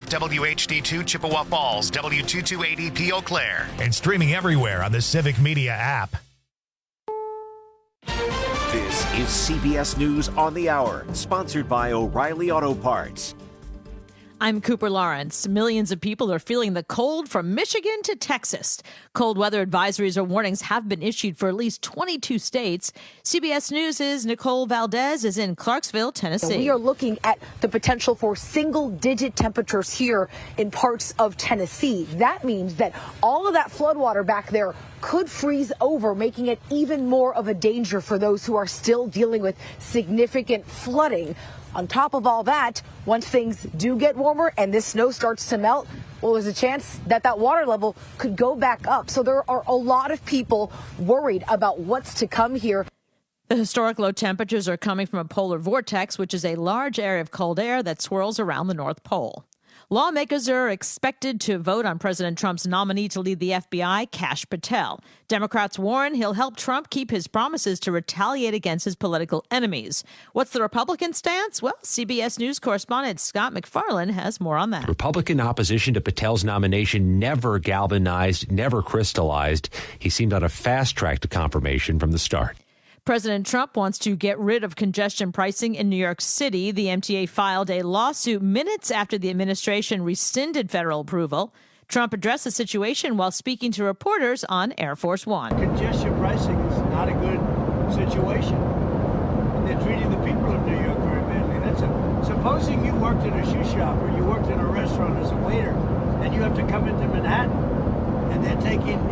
WHD2 Chippewa Falls, W228EP Eau Claire, and streaming everywhere on the Civic Media app. This is CBS News on the Hour, sponsored by O'Reilly Auto Parts. I'm Cooper Lawrence. Millions of people are feeling the cold from Michigan to Texas. Cold weather advisories or warnings have been issued for at least 22 states. CBS News' Nicole Valdez is in Clarksville, Tennessee. We are looking at the potential for single-digit temperatures here in parts of Tennessee. That means that all of that floodwater back there could freeze over, making it even more of a danger for those who are still dealing with significant flooding. On top of all that, once things do get warmer and this snow starts to melt, well, there's a chance that that water level could go back up. So there are a lot of people worried about what's to come here. The historic low temperatures are coming from a polar vortex, which is a large area of cold air that swirls around the North Pole. Lawmakers are expected to vote on President Trump's nominee to lead the FBI, Kash Patel. Democrats warn he'll help Trump keep his promises to retaliate against his political enemies. What's the Republican stance? Well, CBS News correspondent Scott MacFarlane has more on that. Republican opposition to Patel's nomination never galvanized, never crystallized. He seemed on a fast track to confirmation from the start. President Trump wants to get rid of congestion pricing in New York City. The MTA filed a lawsuit minutes after the administration rescinded federal approval. Trump addressed the situation while speaking to reporters on Air Force One. Congestion pricing is not a good situation. And they're treating the people of New York very badly. Supposing you worked in a shoe shop or you worked in a restaurant as a waiter, and you have to come into Manhattan, and they're taking,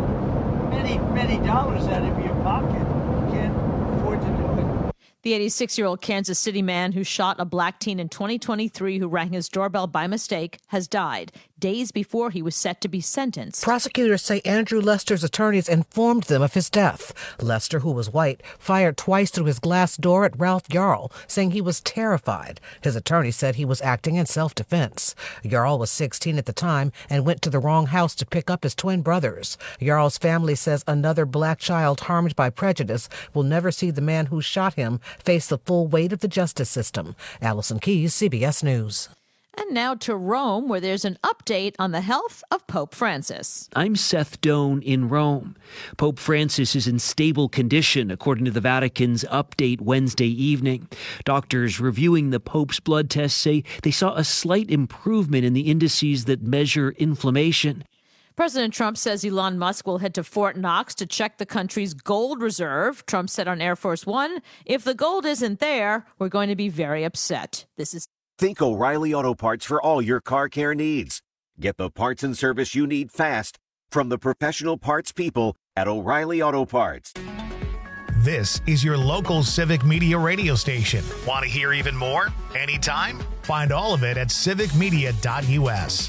many dollars out of your pocket. Can't afford to do it. The 86-year-old Kansas City man who shot a black teen in 2023 who rang his doorbell by mistake has died days before he was set to be sentenced. Prosecutors say Andrew Lester's attorneys informed them of his death. Lester, who was white, fired twice through his glass door at Ralph Yarl, saying he was terrified. His attorney said he was acting in self-defense. Yarl was 16 at the time and went to the wrong house to pick up his twin brothers. Yarl's family says another black child harmed by prejudice will never see the man who shot him face the full weight of the justice system. Allison Keyes, CBS News. And now to Rome, where there's an update on the health of Pope Francis. I'm Seth Doan in Rome. Pope Francis is in stable condition, according to the Vatican's update Wednesday evening. Doctors reviewing the Pope's blood tests say they saw a slight improvement in the indices that measure inflammation. President Trump says Elon Musk will head to Fort Knox to check the country's gold reserve. Trump said on Air Force One, if the gold isn't there, we're going to be very upset. Think O'Reilly Auto Parts for all your car care needs. Get the parts and service you need fast from the professional parts people at O'Reilly Auto Parts. This is your local Civic Media radio station. Want to hear even more? Anytime? Find all of it at civicmedia.us.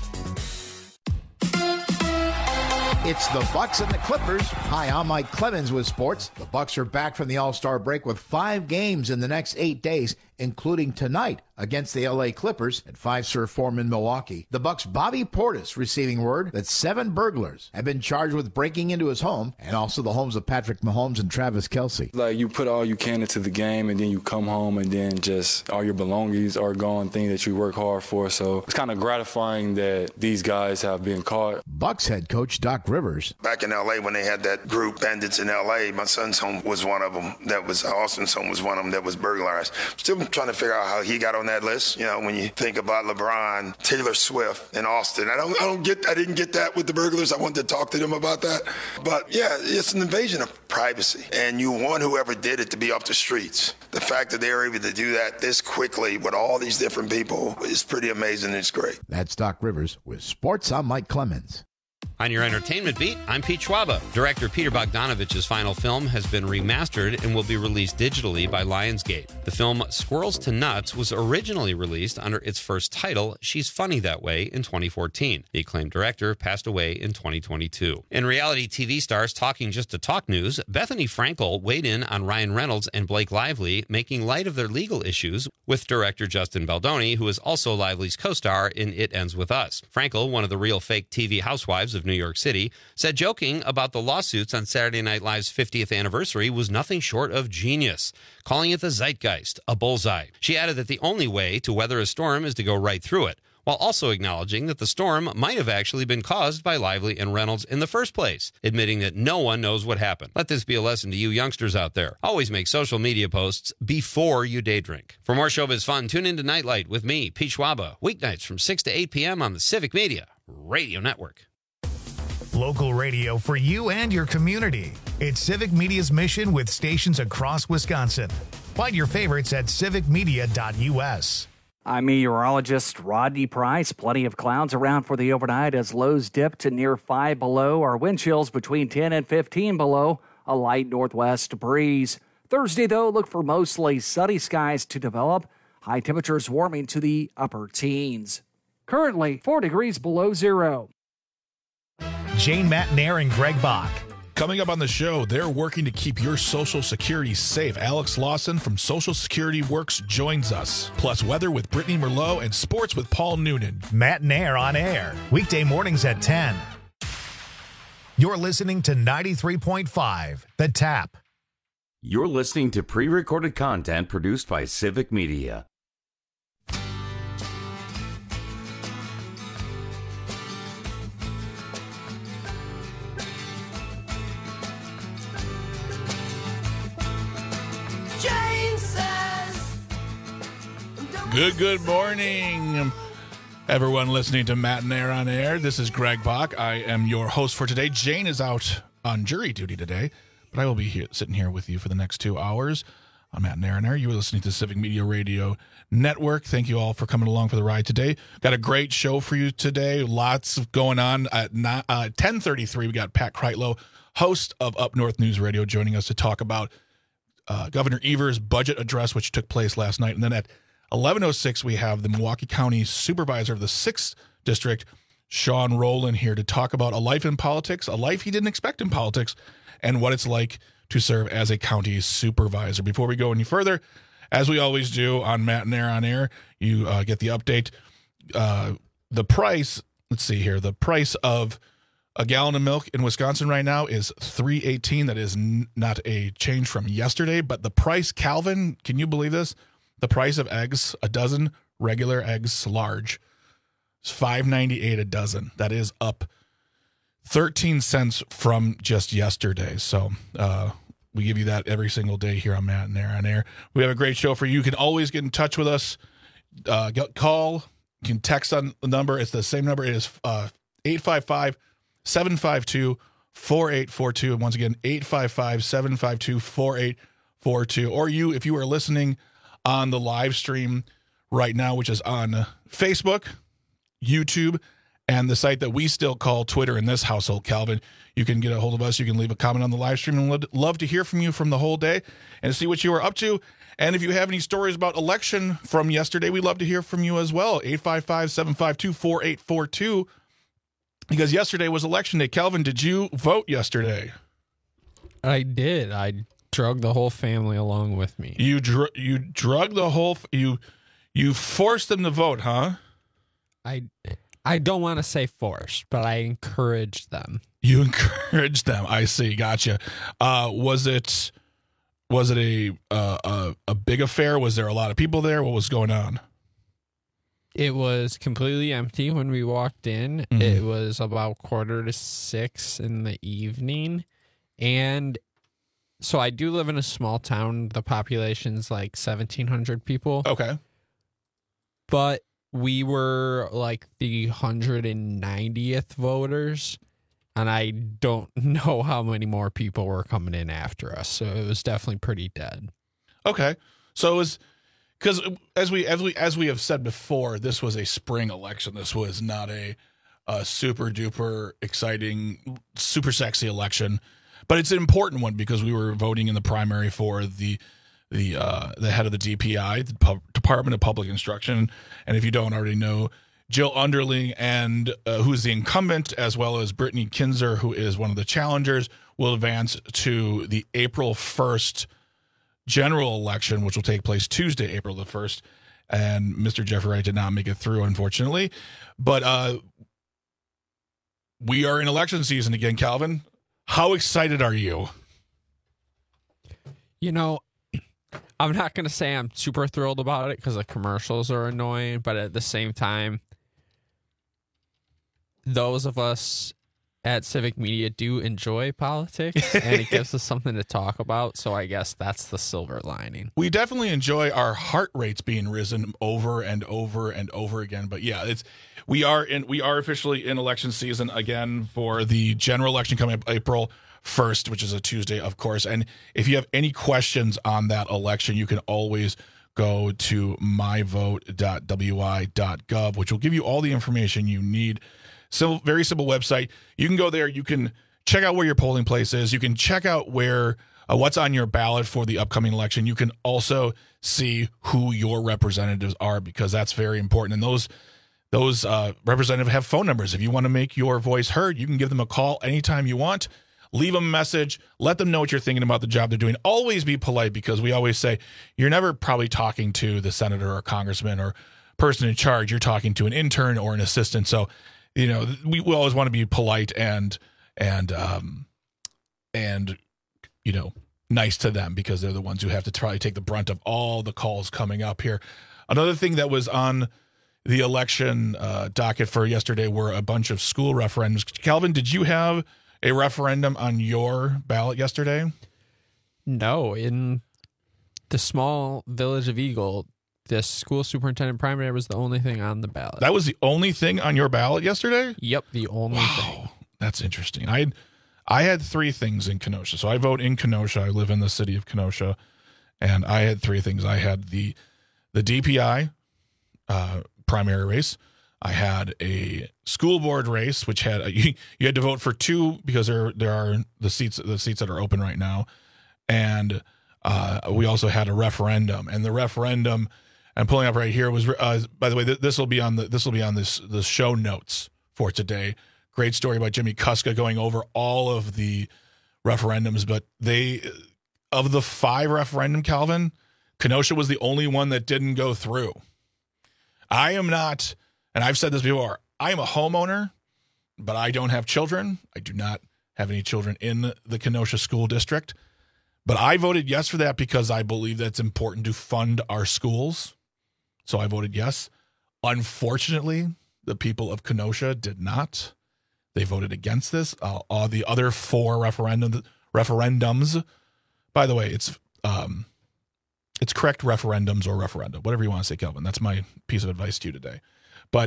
It's the Bucks and the Clippers. Hi, I'm Mike Clemens with sports. The Bucks are back from the All-Star break with 5 games in the next 8 days, including tonight against the LA Clippers at Fiserv Forum in Milwaukee. The Bucks' Bobby Portis receiving word that 7 burglars have been charged with breaking into his home and also the homes of Patrick Mahomes and Travis Kelce. Like, you put all you can into the game and then you come home and then just all your belongings are gone, things that you work hard for. So it's kind of gratifying that these guys have been caught. Bucks head coach Doc Rivers. Back in L.A. when they had that group, Bandits in L.A., my son's home was one of them. Austin's home was one of them that was burglarized. Still trying to figure out how he got on that list. You know, when you think about LeBron, Taylor Swift, and Austin, I didn't get that with the burglars. I wanted to talk to them about that. But yeah, it's an invasion of privacy, and you want whoever did it to be off the streets. The fact that they were able to do that this quickly with all these different people is pretty amazing. And it's great. That's Doc Rivers with sports. I'm Mike Clemens. On your entertainment beat, I'm Pete Schwaba. Director Peter Bogdanovich's final film has been remastered and will be released digitally by Lionsgate. The film Squirrels to Nuts was originally released under its first title, She's Funny That Way, in 2014. The acclaimed director passed away in 2022. In reality TV stars Talking Just to Talk news, Bethany Frankel weighed in on Ryan Reynolds and Blake Lively, making light of their legal issues with director Justin Baldoni, who is also Lively's co-star in It Ends With Us. Frankel, one of the real fake TV housewives of New York City, said joking about the lawsuits on Saturday Night Live's 50th anniversary was nothing short of genius, calling it the zeitgeist, a bullseye. She added that the only way to weather a storm is to go right through it. while also acknowledging that the storm might have actually been caused by Lively and Reynolds in the first place, admitting that no one knows what happened. Let this be a lesson to you youngsters out there. Always make social media posts before you day drink. For more showbiz fun, tune into Nightlight with me, Pete Schwaba, weeknights from 6 to 8 p.m. on the Civic Media Radio Network. Local radio for you and your community. It's Civic Media's mission with stations across Wisconsin. Find your favorites at civicmedia.us. I'm meteorologist Rodney Price. Plenty of clouds around for the overnight as lows dip to near 5 below. Our wind chills between 10 and 15 below. A light northwest breeze. Thursday, though, look for mostly sunny skies to develop. High temperatures warming to the upper teens. Currently, 4 degrees below zero. Jane Matnair and Greg Bach. Coming up on the show, they're working to keep your Social Security safe. Alex Lawson from Social Security Works joins us. Plus weather with Brittany Merlot and sports with Paul Noonan. Matnair on air, weekday mornings at 10. You're listening to 93.5, The Tap. You're listening to pre-recorded content produced by Civic Media. Good morning, everyone listening to Matnair on Air. This is Greg Bach. I am your host for today. Jane is out on jury duty today, but I will be sitting here with you for the next 2 hours on Matnair on Air. You are listening to Civic Media Radio Network. Thank you all for coming along for the ride today. Got a great show for you today. Lots going on. At 10:33, we got Pat Kreitlow, host of Up North News Radio, joining us to talk about Governor Evers' budget address, which took place last night. And then at 11:06, we have the Milwaukee County Supervisor of the 6th District, Sean Rowland, here to talk about a life in politics, a life he didn't expect in politics, and what it's like to serve as a county supervisor. Before we go any further, as we always do on Matnair on Air, you get the update. The price, let's see here, the price of a gallon of milk in Wisconsin right now is $3.18. That is not a change from yesterday, but the price, Calvin, can you believe this? The price of eggs, a dozen regular eggs, large, is $5.98 a dozen. That is up 13 cents from just yesterday. So we give you that every single day here on Matnair on Air. We have a great show for you. You can always get in touch with us. Call. You can text on the number. It's the same number. It is 855-752-4842. And once again, 855-752-4842. Or you, if you are listening on the live stream right now, which is on Facebook, YouTube, and the site that we still call Twitter in this household, Calvin. You can get a hold of us. You can leave a comment on the live stream, and we'd love to hear from you from the whole day and see what you are up to. And if you have any stories about election from yesterday, we'd love to hear from you as well. 855-752-4842, because yesterday was election day. Calvin, did you vote yesterday? I did. I drug the whole family along with me. You drug the whole you forced them to vote, huh? I don't want to say forced, but I encouraged them. You encouraged them. I see. Gotcha. Was it a big affair? Was there a lot of people there? What was going on? It was completely empty when we walked in. Mm-hmm. It was about 5:45 in the evening, and so I do live in a small town. The population's like 1,700 people. Okay. But we were like the 190th voters, and I don't know how many more people were coming in after us. So it was definitely pretty dead. Okay. So it was because as we have said before, this was a spring election. This was not a super duper exciting, super sexy election. But it's an important one because we were voting in the primary for the head of the DPI, the Department of Public Instruction. And if you don't already know, Jill Underling, and who's the incumbent, as well as Brittany Kinzer, who is one of the challengers, will advance to the April 1st general election, which will take place Tuesday, April the 1st. And Mr. Jeffrey Wright did not make it through, unfortunately. But we are in election season again, Calvin. How excited are you? You know, I'm not going to say I'm super thrilled about it because the commercials are annoying, but at the same time, those of us at Civic Media do enjoy politics, and it gives us something to talk about. So I guess that's the silver lining. We definitely enjoy our heart rates being risen over and over and over again. But yeah, we are officially in election season again for the general election coming up April 1st, which is a Tuesday, of course. And if you have any questions on that election, you can always go to myvote.wi.gov, which will give you all the information you need. So very simple website. You can go there. You can check out where your polling place is. You can check out where what's on your ballot for the upcoming election. You can also see who your representatives are, because that's very important. And those representatives have phone numbers. If you want to make your voice heard, you can give them a call anytime you want. Leave them a message. Let them know what you're thinking about the job they're doing. Always be polite, because we always say you're never probably talking to the senator or congressman or person in charge. You're talking to an intern or an assistant. So, we always want to be polite and nice to them, because they're the ones who have to probably take the brunt of all the calls coming up here. Another thing that was on the election docket for yesterday were a bunch of school referendums. Calvin, did you have a referendum on your ballot yesterday? No, in the small village of Eagle, the school superintendent primary was the only thing on the ballot. That was the only thing on your ballot yesterday? Yep, the only thing. That's interesting. I had 3 things in Kenosha. So I vote in Kenosha. I live in the city of Kenosha, and I had 3 things. I had the DPI primary race. I had a school board race, which had you had to vote for 2, because there are the seats that are open right now, and we also had a referendum. And the referendum I'm pulling up right here was, by the way, this will be on the show notes for today. Great story about Jimmy Kuska going over all of the referendums, but of the 5 referendum, Calvin, Kenosha was the only one that didn't go through. I am not, and I've said this before, I am a homeowner, but I don't have children. I do not have any children in the Kenosha school district. But I voted yes for that because I believe that's important to fund our schools. So I voted yes. Unfortunately, the people of Kenosha did not. They voted against this. All the other 4 referendums. By the way, it's correct referendums or referendum, whatever you want to say, Kelvin. That's my piece of advice to you today. But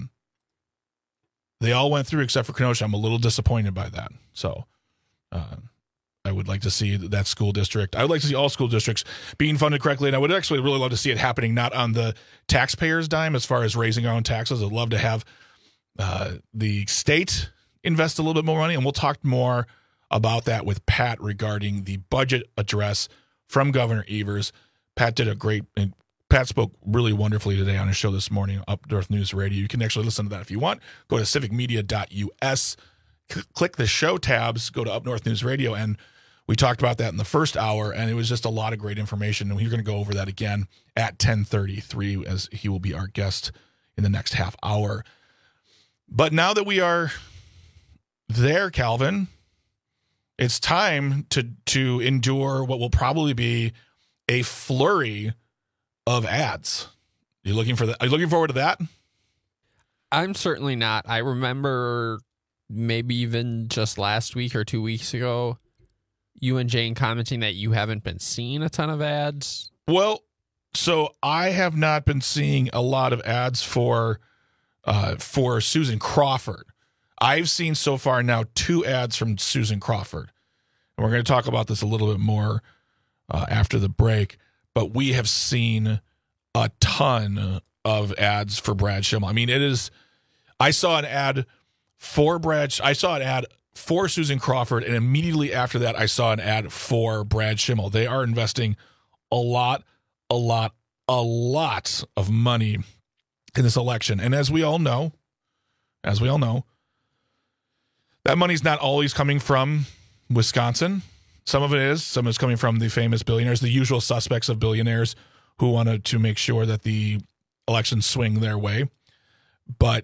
they all went through except for Kenosha. I'm a little disappointed by that. So I would like to see that school district. I would like to see all school districts being funded correctly. And I would actually really love to see it happening, not on the taxpayers' dime as far as raising our own taxes. I'd love to have the state invest a little bit more money. And we'll talk more about that with Pat regarding the budget address from Governor Evers. Pat spoke really wonderfully today on his show this morning, Up North News Radio. You can actually listen to that if you want. Go to civicmedia.us, click the show tabs, go to Up North News Radio, and we talked about that in the first hour, and it was just a lot of great information, and we're going to go over that again at 10:33 as he will be our guest in the next half hour. But now that we are there, Calvin, it's time to endure what will probably be a flurry of ads. Are you looking forward to that? I'm certainly not. I remember maybe even just last week or 2 weeks ago, you and Jane commenting that you haven't been seeing a ton of ads. Well, so I have not been seeing a lot of ads for Susan Crawford. I've seen so far now 2 ads from Susan Crawford. And we're going to talk about this a little bit more after the break. But we have seen a ton of ads for Brad Schimel. I mean, I saw an ad for Susan Crawford, and immediately after that, I saw an ad for Brad Schimel. They are investing a lot of money in this election. And as we all know, that money's not always coming from Wisconsin. Some of it is. Some is coming from the famous billionaires, the usual suspects of billionaires who wanted to make sure that the elections swing their way. But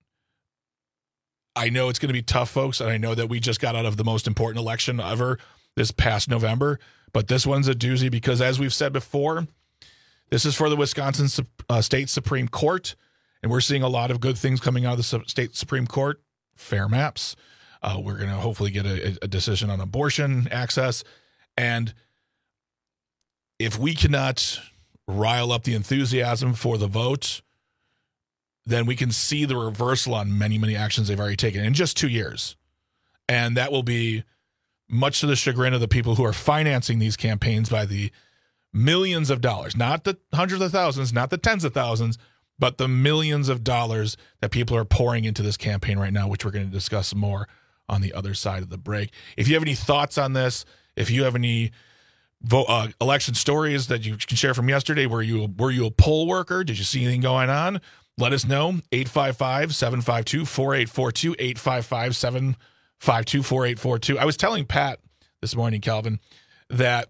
I know it's going to be tough, folks, and I know that we just got out of the most important election ever this past November. But this one's a doozy because, as we've said before, this is for the Wisconsin State Supreme Court, and we're seeing a lot of good things coming out of the State Supreme Court fare maps. We're going to hopefully get a decision on abortion access. And if we cannot rile up the enthusiasm for the vote, then we can see the reversal on many, many actions they've already taken in just 2 years. And that will be much to the chagrin of the people who are financing these campaigns by the millions of dollars, not the hundreds of thousands, not the tens of thousands, but the millions of dollars that people are pouring into this campaign right now, which we're going to discuss more on the other side of the break. If you have any thoughts on this, if you have any election stories that you can share from yesterday, were you a poll worker? Did you see anything going on? Let us know. 855-752-4842, 855-752-4842. I was telling Pat this morning, Calvin, that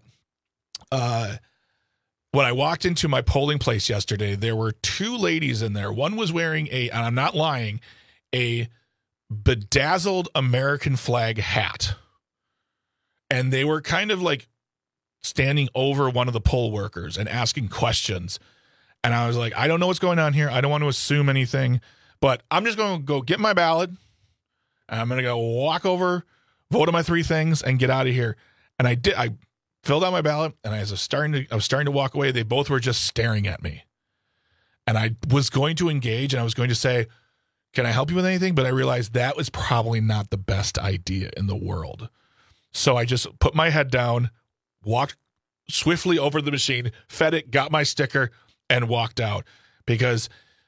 when I walked into my polling place yesterday, there were two ladies in there. One was wearing and I'm not lying, a bedazzled American flag hat. And they were kind of like standing over one of the poll workers and asking questions. And I was like, I don't know what's going on here. I don't want to assume anything, but I'm just going to go get my ballot. And I'm going to go walk over, vote on my 3 things, and get out of here. And I did. I filled out my ballot, and I was starting to walk away. They both were just staring at me. And I was going to engage, and I was going to say, can I help you with anything? But I realized that was probably not the best idea in the world. So I just put my head down, walked swiftly over the machine, fed it, got my sticker, and walked out. Because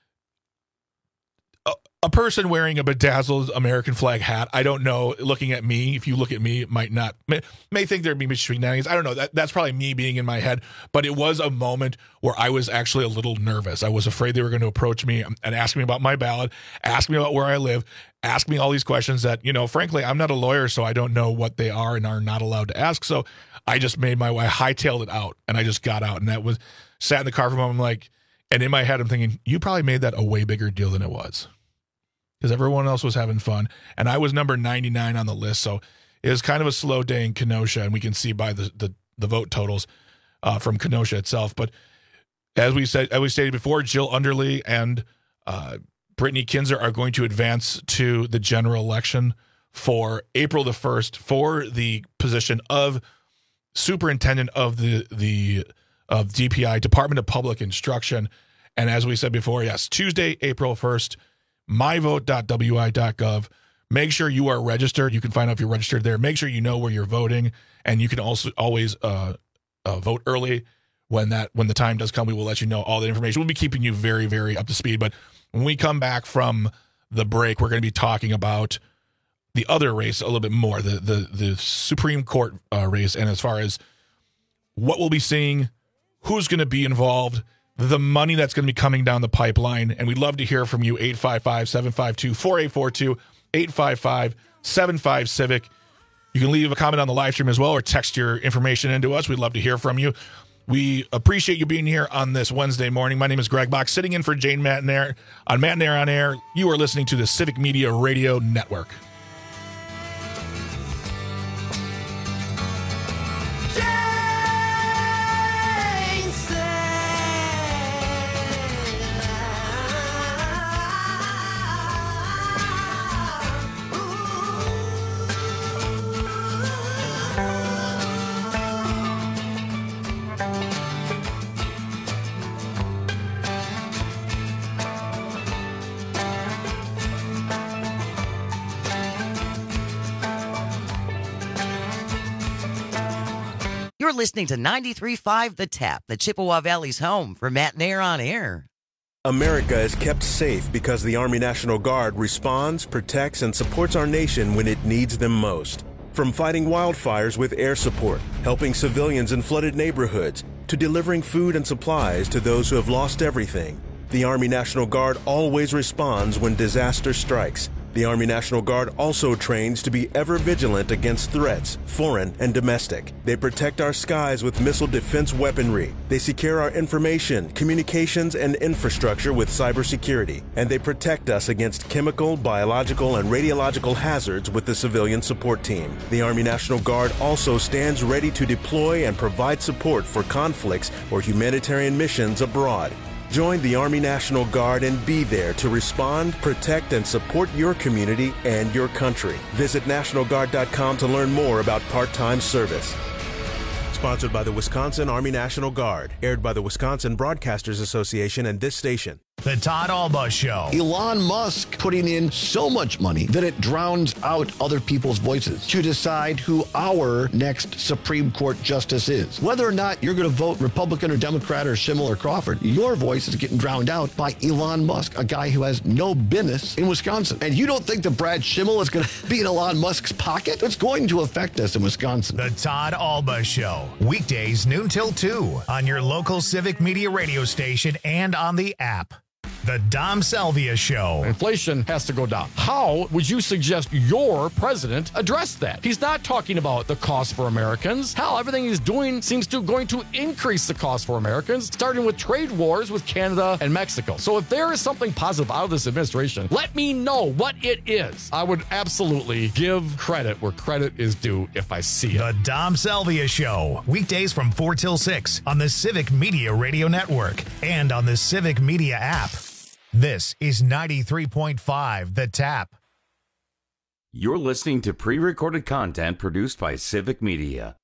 a person wearing a bedazzled American flag hat, I don't know, looking at me, if you look at me, it may think there'd be shenanigans. I don't know. That's probably me being in my head. But it was a moment where I was actually a little nervous. I was afraid they were going to approach me and ask me about my ballot, ask me about where I live, ask me all these questions that, frankly, I'm not a lawyer, so I don't know what they are and are not allowed to ask. So I just made my way, I hightailed it out, and I just got out. And sat in the car for a moment, and in my head, I'm thinking, you probably made that a way bigger deal than it was. Because everyone else was having fun. And I was number 99 on the list. So it was kind of a slow day in Kenosha. And we can see by the vote totals from Kenosha itself. But as we stated before, Jill Underly and Brittany Kinzer are going to advance to the general election for April the 1st for the position of superintendent of the DPI, Department of Public Instruction. And as we said before, yes, Tuesday, April 1st, myvote.wi.gov. Make sure you are registered. You can find out if you're registered there. Make sure you know where you're voting, and you can also always vote early when the time does come. We will let you know all the information. We'll be keeping you very, very up to speed. But when we come back from the break, we're going to be talking about the other race a little bit more, the Supreme Court race, and as far as what we'll be seeing, who's going to be involved, the money that's going to be coming down the pipeline. And we'd love to hear from you. 855-752-4842, 855-75-CIVIC. You can leave a comment on the live stream as well, or text your information into us. We'd love to hear from you. We appreciate you being here on this Wednesday morning. My name is Greg Bach, sitting in for Jane Matenaer on Matenaer on Air. You are listening to the Civic Media Radio Network. You're listening to 93.5 The Tap, the Chippewa Valley's home for Matenaer on Air. America is kept safe because the Army National Guard responds, protects, and supports our nation when it needs them most. From fighting wildfires with air support, helping civilians in flooded neighborhoods, to delivering food and supplies to those who have lost everything, the Army National Guard always responds when disaster strikes. The Army National Guard also trains to be ever vigilant against threats, foreign and domestic. They protect our skies with missile defense weaponry. They secure our information, communications, and infrastructure with cybersecurity. And they protect us against chemical, biological, and radiological hazards with the civilian support team. The Army National Guard also stands ready to deploy and provide support for conflicts or humanitarian missions abroad. Join the Army National Guard and be there to respond, protect, and support your community and your country. Visit NationalGuard.com to learn more about part-time service. Sponsored by the Wisconsin Army National Guard. Aired by the Wisconsin Broadcasters Association and this station. The Todd Alba Show. Elon Musk putting in so much money that it drowns out other people's voices to decide who our next Supreme Court justice is. Whether or not you're going to vote Republican or Democrat or Schimmel or Crawford, your voice is getting drowned out by Elon Musk, a guy who has no business in Wisconsin. And you don't think that Brad Schimmel is going to be in Elon Musk's pocket? It's going to affect us in Wisconsin. The Todd Alba Show. Weekdays noon till 2 on your local Civic Media radio station and on the app. The Dom Salvia Show. Inflation has to go down. How would you suggest your president address that? He's not talking about the cost for Americans. Hell, everything he's doing seems to going to increase the cost for Americans, starting with trade wars with Canada and Mexico. So if there is something positive out of this administration, let me know what it is. I would absolutely give credit where credit is due if I see it. The Dom Salvia Show. Weekdays from 4 till 6 on the Civic Media Radio Network and on the Civic Media app. This is 93.5 The Tap. You're listening to pre-recorded content produced by Civic Media.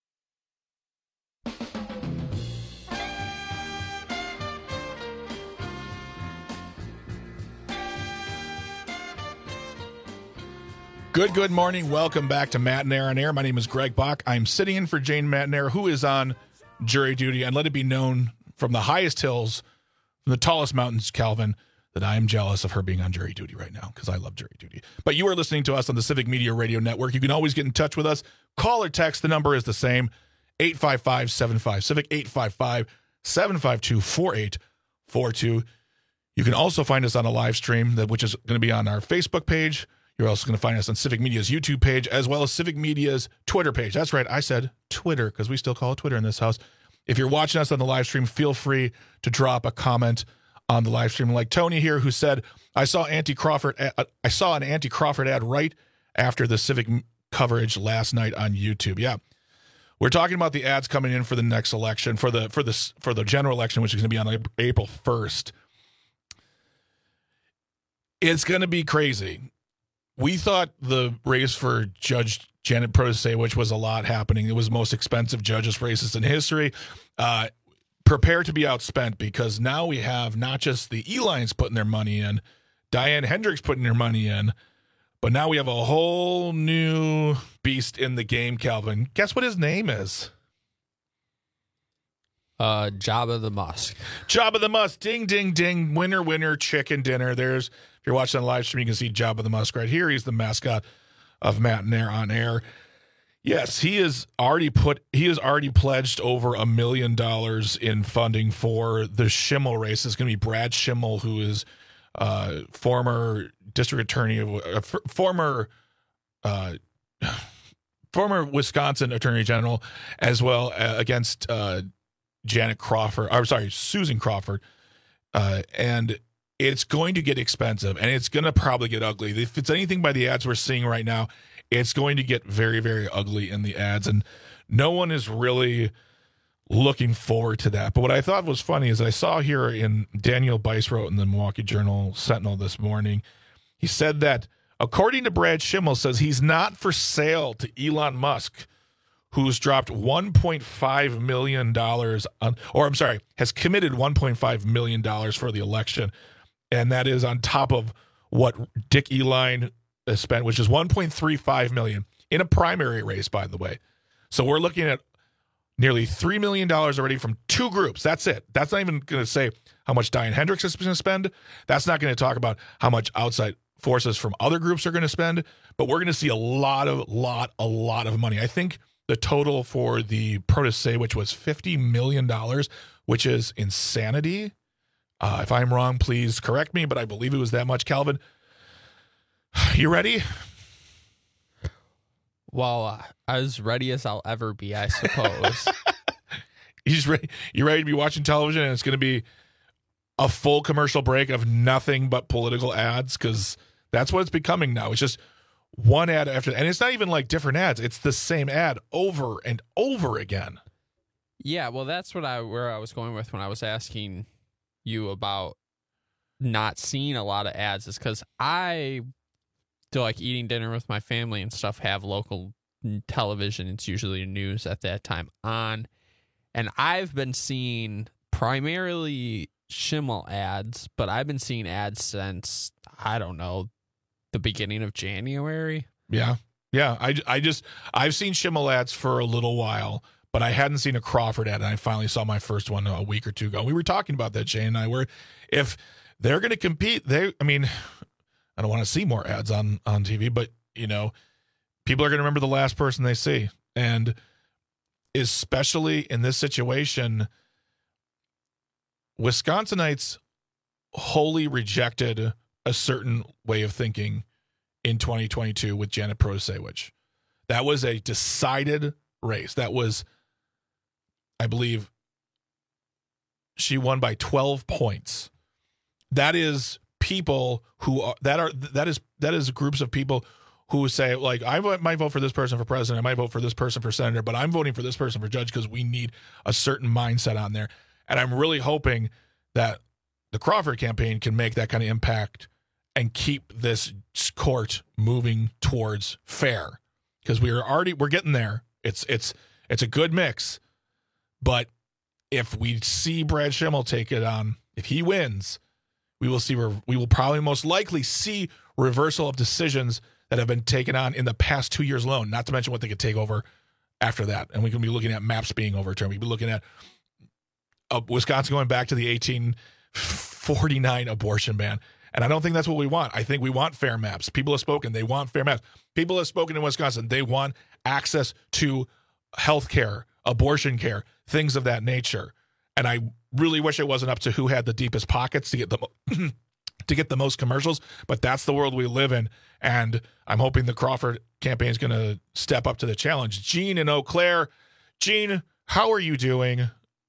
Good morning. Welcome back to Matt and Air on Air. My name is Greg Bach. I'm sitting in for Jane Matnair, who is on jury duty. And let it be known from the highest hills, from the tallest mountains, Calvin, that I am jealous of her being on jury duty right now because I love jury duty. But you are listening to us on the Civic Media Radio Network. You can always get in touch with us. Call or text. The number is the same, 855-75-CIVIC, 855-752-4842. You can also find us on a live stream, which is going to be on our Facebook page. You're also going to find us on Civic Media's YouTube page, as well as Civic Media's Twitter page. That's right. I said Twitter because we still call it Twitter in this house. If you're watching us on the live stream, feel free to drop a comment on the live stream. Like Tony here, who said, I saw an anti-Crawford ad right after the Civic coverage last night on YouTube. Yeah. We're talking about the ads coming in for the next election, for the general election, which is going to be on April 1st. It's going to be crazy. We thought the race for Judge Janet Protasewicz was a lot happening. It was the most expensive judges races in history. Prepare to be outspent because now we have not just the Elines putting their money in, Diane Hendricks putting their money in, but now we have a whole new beast in the game, Calvin. Guess what his name is? Jabba the Musk. Jabba the Musk. Ding, ding, ding. Winner, winner, chicken dinner. If you're watching on the live stream, you can see Jabba the Musk right here. He's the mascot of Matt and Air on Air. Yes, he has already pledged over $1 million in funding for the Schimmel race. It's going to be Brad Schimmel, who is former district attorney, former Wisconsin attorney general, as well against Susan Crawford. And it's going to get expensive, and it's going to probably get ugly. If it's anything by the ads we're seeing right now, it's going to get very, very ugly in the ads, and no one is really looking forward to that. But what I thought was funny is I saw here in Daniel Bice wrote in the Milwaukee Journal-Sentinel this morning, he said that according to Brad Schimmel, says he's not for sale to Elon Musk, who's dropped $1.5 million has committed $1.5 million for the election. And that is on top of what Dick Eline spent, which is $1.35 million in a primary race, by the way. So we're looking at nearly $3 million already from two groups. That's it. That's not even going to say how much Diane Hendricks is going to spend. That's not going to talk about how much outside forces from other groups are going to spend. But we're going to see a lot of money. I think the total for the Protasewicz was $50 million, which is insanity. If I'm wrong, please correct me, but I believe it was that much. Calvin, you ready? Well, as ready as I'll ever be, I suppose. You're ready to be watching television, and it's going to be a full commercial break of nothing but political ads, because that's what it's becoming now. It's just one ad after, and it's not even like different ads. It's the same ad over and over again. Yeah, well, that's where I was going with when I was asking you about not seeing a lot of ads is because I do like eating dinner with my family and stuff, have local television. It's usually news at that time on. And I've been seeing primarily Schimmel ads, but I've been seeing ads since, I don't know, the beginning of January. Yeah. Yeah. I've seen Schimmel ads for a little while, but I hadn't seen a Crawford ad, and I finally saw my first one a week or two ago. We were talking about that, Jane and I, if they're going to compete, I don't want to see more ads on TV, but, people are going to remember the last person they see. And especially in this situation, Wisconsinites wholly rejected a certain way of thinking in 2022 with Janet Protasiewicz. That was a decided race. That was, I believe, she won by 12 points. That is people that is groups of people who say, like, I might vote for this person for president, I might vote for this person for senator, but I'm voting for this person for judge because we need a certain mindset on there. And I'm really hoping that the Crawford campaign can make that kind of impact and keep this court moving towards fair, because we're getting there. It's a good mix, but if we see Brad Schimmel take it on, if he wins, we will probably most likely see reversal of decisions that have been taken on in the past 2 years alone, not to mention what they could take over after that. And we can be looking at maps being overturned. We can be looking at Wisconsin going back to the 1849 abortion ban. And I don't think that's what we want. I think we want fair maps. People have spoken. They want fair maps. People have spoken in Wisconsin. They want access to health care, abortion care, things of that nature. And I really wish it wasn't up to who had the deepest pockets to get the most commercials, but that's the world we live in. And I'm hoping the Crawford campaign is going to step up to the challenge. Jean in Eau Claire. Jean, how are you doing?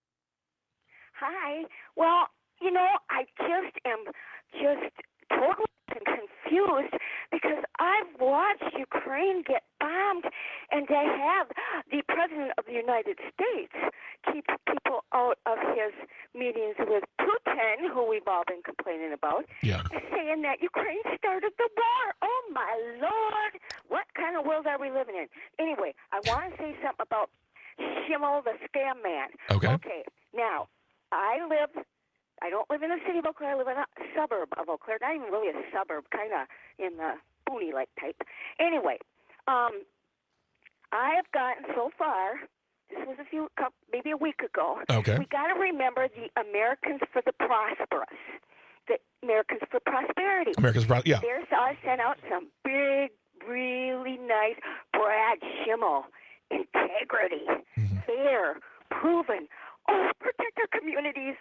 Hi. Well, I just am totally confused because I've watched Ukraine get bombed, and to have the President of the United States keep people out of his meetings with Putin, who we've all been complaining about, saying that Ukraine started the war. Oh, my Lord. What kind of world are we living in? Anyway, I want to say something about Schimmel, the scam man. Okay. Now, I don't live in the city of Eau Claire. I live in a suburb of Eau Claire. Not even really a suburb, kind of in the boony-like type. Anyway, I have gotten so far, this was maybe a week ago. Okay. We got to remember the Americans for the Prosperous, the Americans for Prosperity. Yeah. I sent out some big, really nice Brad Schimmel integrity, fair, proven. Oh, protect our communities.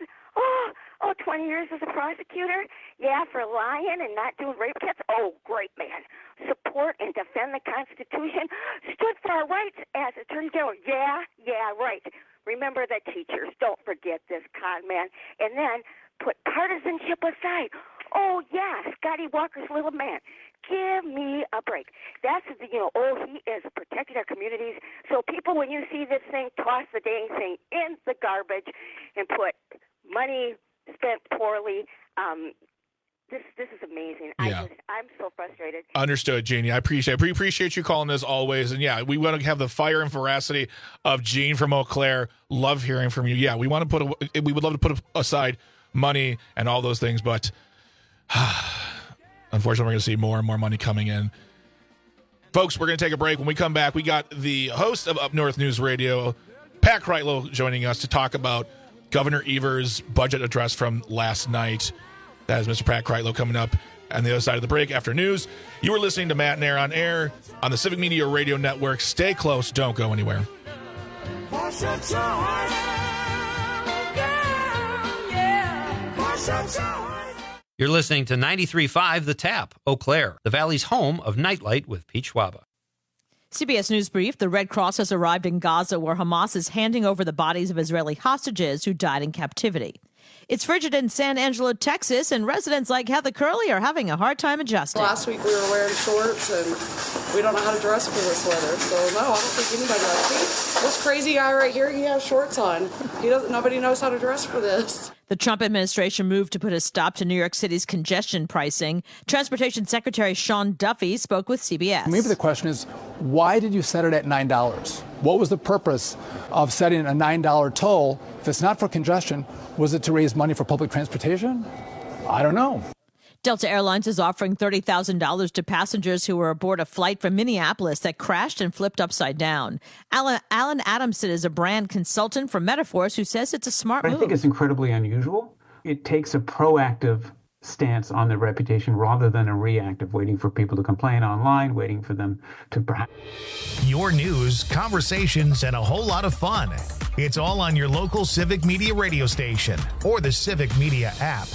20 years as a prosecutor? Yeah, for lying and not doing rape kits? Oh, great man. Support and defend the Constitution. Stood for our rights as Attorney General. Yeah, right. Remember the teachers. Don't forget this con man. And then put partisanship aside. Oh, yeah, Scotty Walker's little man. Give me a break. That's, he is protecting our communities. So people, when you see this thing, toss the dang thing in the garbage and put money spent poorly. This is amazing. Yeah. I'm so frustrated. Understood, Jeannie. I appreciate you calling this always. And yeah, we want to have the fire and veracity of Jean from Eau Claire. Love hearing from you. Yeah, we would love to put aside money and all those things, but unfortunately, we're going to see more and more money coming in. Folks, we're going to take a break. When we come back, we got the host of Up North News Radio, Pat Kreitlow, joining us to talk about Governor Evers' budget address from last night. That is Mr. Pat Kreitlow coming up on the other side of the break after news. You were listening to Matt and Air on air on the Civic Media Radio Network. Stay close. Don't go anywhere. You're listening to 93.5 The Tap, Eau Claire, the Valley's home of Nightlight with Pete Schwaba. CBS News Brief, the Red Cross has arrived in Gaza where Hamas is handing over the bodies of Israeli hostages who died in captivity. It's frigid in San Angelo, Texas, and residents like Heather Curley are having a hard time adjusting. Last week we were wearing shorts, and we don't know how to dress for this weather. So, no, I don't think anybody does. This crazy guy right here, he has shorts on. Nobody knows how to dress for this. The Trump administration moved to put a stop to New York City's congestion pricing. Transportation Secretary Sean Duffy spoke with CBS. Maybe the question is, why did you set it at $9? What was the purpose of setting a $9 toll? If it's not for congestion, was it to raise money for public transportation? I don't know. Delta Airlines is offering $30,000 to passengers who were aboard a flight from Minneapolis that crashed and flipped upside down. Alan Adamson is a brand consultant for Metaforce who says it's a smart move. I think it's incredibly unusual. It takes a proactive stance on their reputation rather than a reactive, waiting for people to complain online, waiting for them to perhaps. Your news, conversations, and a whole lot of fun. It's all on your local Civic Media radio station or the Civic Media app.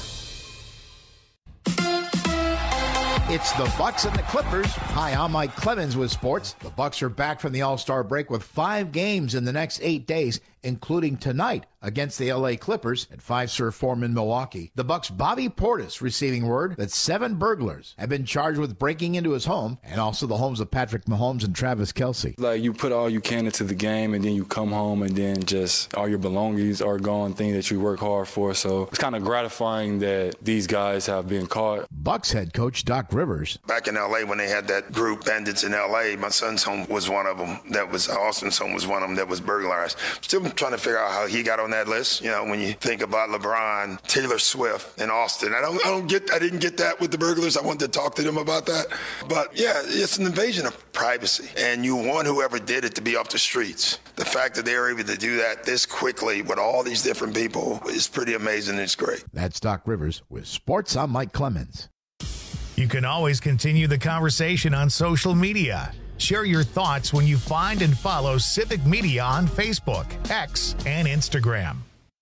It's the Bucks and the Clippers. Hi, I'm Mike Clemens with sports. The Bucks are back from the All-Star break with 5 games in the next 8 days, including tonight against the LA Clippers at Fiserv Forum in Milwaukee. The Bucks' Bobby Portis receiving word that 7 burglars have been charged with breaking into his home and also the homes of Patrick Mahomes and Travis Kelce. Like, you put all you can into the game, and then you come home, and then just all your belongings are gone, things that you work hard for. So it's kind of gratifying that these guys have been caught. Bucks head coach Doc Rivers. Back in L.A. when they had that group, Bandits in L.A., my son's home was one of them. Austin's home was one of them that was burglarized. Still trying to figure out how he got on that list. You know, when you think about LeBron, Taylor Swift, and Austin, I didn't get that with the burglars. I wanted to talk to them about that. But yeah, it's an invasion of privacy, and you want whoever did it to be off the streets. The fact that they were able to do that this quickly with all these different people is pretty amazing. It's great. That's Doc Rivers with sports. I'm Mike Clemens. You can always continue the conversation on social media. Share your thoughts when you find and follow Civic Media on Facebook, X, and Instagram.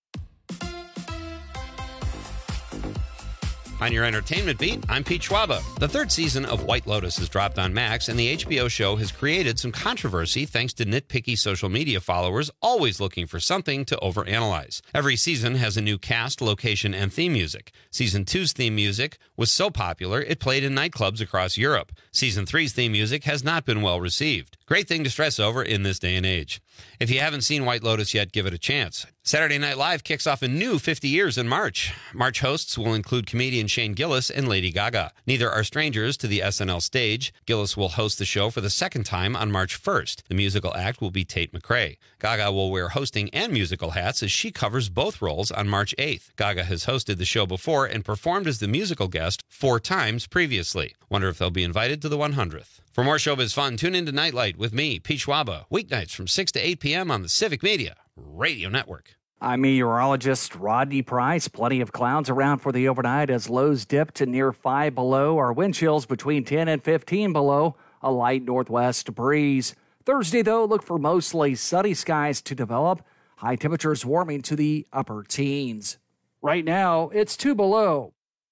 On your entertainment beat, I'm Pete Schwaba. The 3rd season of White Lotus has dropped on Max, and the HBO show has created some controversy thanks to nitpicky social media followers always looking for something to overanalyze. Every season has a new cast, location, and theme music. Season 2's theme music was so popular it played in nightclubs across Europe. Season 3's theme music has not been well received. Great thing to stress over in this day and age. If you haven't seen White Lotus yet, give it a chance. Saturday Night Live kicks off a new 50 years in March. March hosts will include comedian Shane Gillis and Lady Gaga. Neither are strangers to the SNL stage. Gillis will host the show for the 2nd time on March 1st. The musical act will be Tate McRae. Gaga will wear hosting and musical hats as she covers both roles on March 8th. Gaga has hosted the show before and performed as the musical guest 4 times previously. Wonder if they'll be invited to the 100th. For more showbiz fun, tune into Nightlight with me, Pete Schwaba, weeknights from 6 to 8 p.m. on the Civic Media Radio Network. I'm meteorologist Rodney Price. Plenty of clouds around for the overnight as lows dip to near 5 below. Our wind chills between 10 and 15 below. A light northwest breeze. Thursday, though, look for mostly sunny skies to develop. High temperatures warming to the upper teens. Right now, it's 2 below.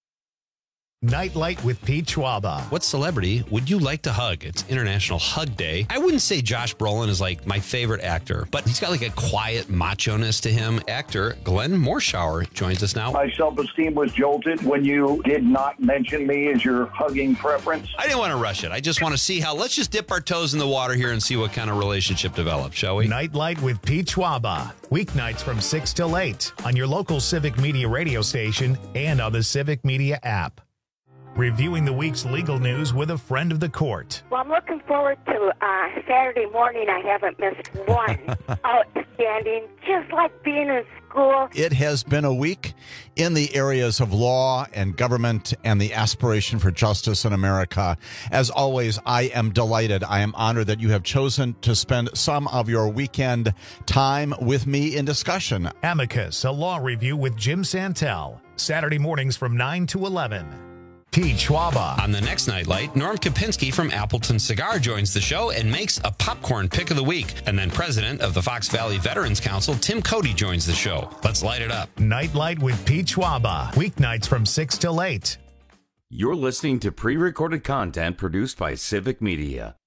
Nightlight with Pete Schwaba. What celebrity would you like to hug? It's International Hug Day. I wouldn't say Josh Brolin is like my favorite actor, but he's got like a quiet macho-ness to him. Actor Glenn Morshower joins us now. My self-esteem was jolted when you did not mention me as your hugging preference. I didn't want to rush it. I just want to see how, let's just dip our toes in the water here and see what kind of relationship develops, shall we? Nightlight with Pete Schwaba. Weeknights from 6 till 8 on your local Civic Media radio station and on the Civic Media app. Reviewing the week's legal news with a friend of the court. Well, I'm looking forward to Saturday morning. I haven't missed one. Outstanding, just like being in school. It has been a week in the areas of law and government and the aspiration for justice in America. As always, I am delighted. I am honored that you have chosen to spend some of your weekend time with me in discussion. Amicus, a law review with Jim Santel. Saturday mornings from 9 to 11. Pete Schwaba. On the next Nightlight, Norm Kopinski from Appleton Cigar joins the show and makes a popcorn pick of the week. And then president of the Fox Valley Veterans Council, Tim Cody, joins the show. Let's light it up. Nightlight with Pete Schwaba. Weeknights from 6 till 8. You're listening to pre-recorded content produced by Civic Media.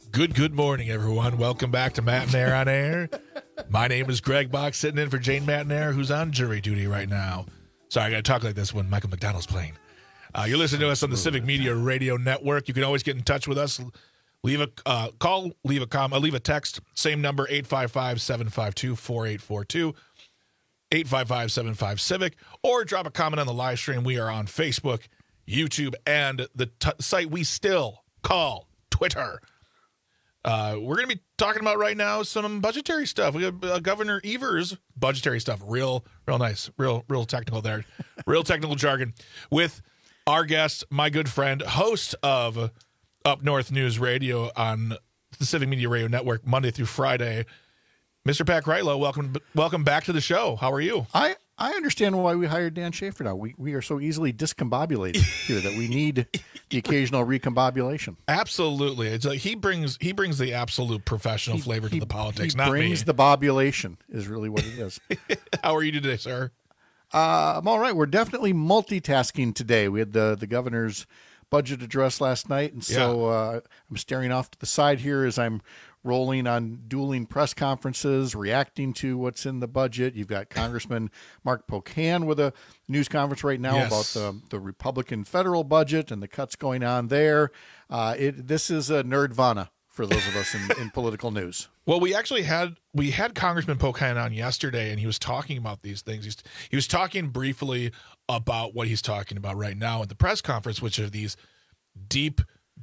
Good morning, everyone. Welcome back to Matt and Air on Air. My name is Greg Bach, sitting in for Jane Matnair, who's on jury duty right now. Sorry, I got to talk like this when Michael McDonald's playing. You're listening to us on the Civic Media Radio Network. You can always get in touch with us. Leave a call, leave a comment, leave a text. Same number, 855-752-4842, 855-75-CIVIC, or drop a comment on the live stream. We are on Facebook, YouTube, and the site we still call Twitter. We're going to be talking about right now some budgetary stuff. We have Governor Evers' budgetary stuff. Real nice. Real technical there. Real technical jargon. With our guest, my good friend, host of Up North News Radio on the Civic Media Radio Network, Monday through Friday, Mr. Pat Kreitlow. Welcome back to the show. How are you? I understand why we hired Dan Schaefer now. We are so easily discombobulated here that we need the occasional recombobulation. Absolutely. It's like he brings the absolute professional flavor to the politics. He not brings me. the bobulation is really what it is. How are you today, sir? I'm all right. We're definitely multitasking today. We had the governor's budget address last night, and so I'm staring off to the side here as I'm rolling on dueling press conferences, reacting to what's in the budget. You've got Congressman Mark Pocan with a news conference right now about the Republican federal budget and the cuts going on there. This is a nerdvana for those of us in political news. Well, we had Congressman Pocan on yesterday, and he was talking about these things. He was talking briefly about what he's talking about right now at the press conference, which are these deep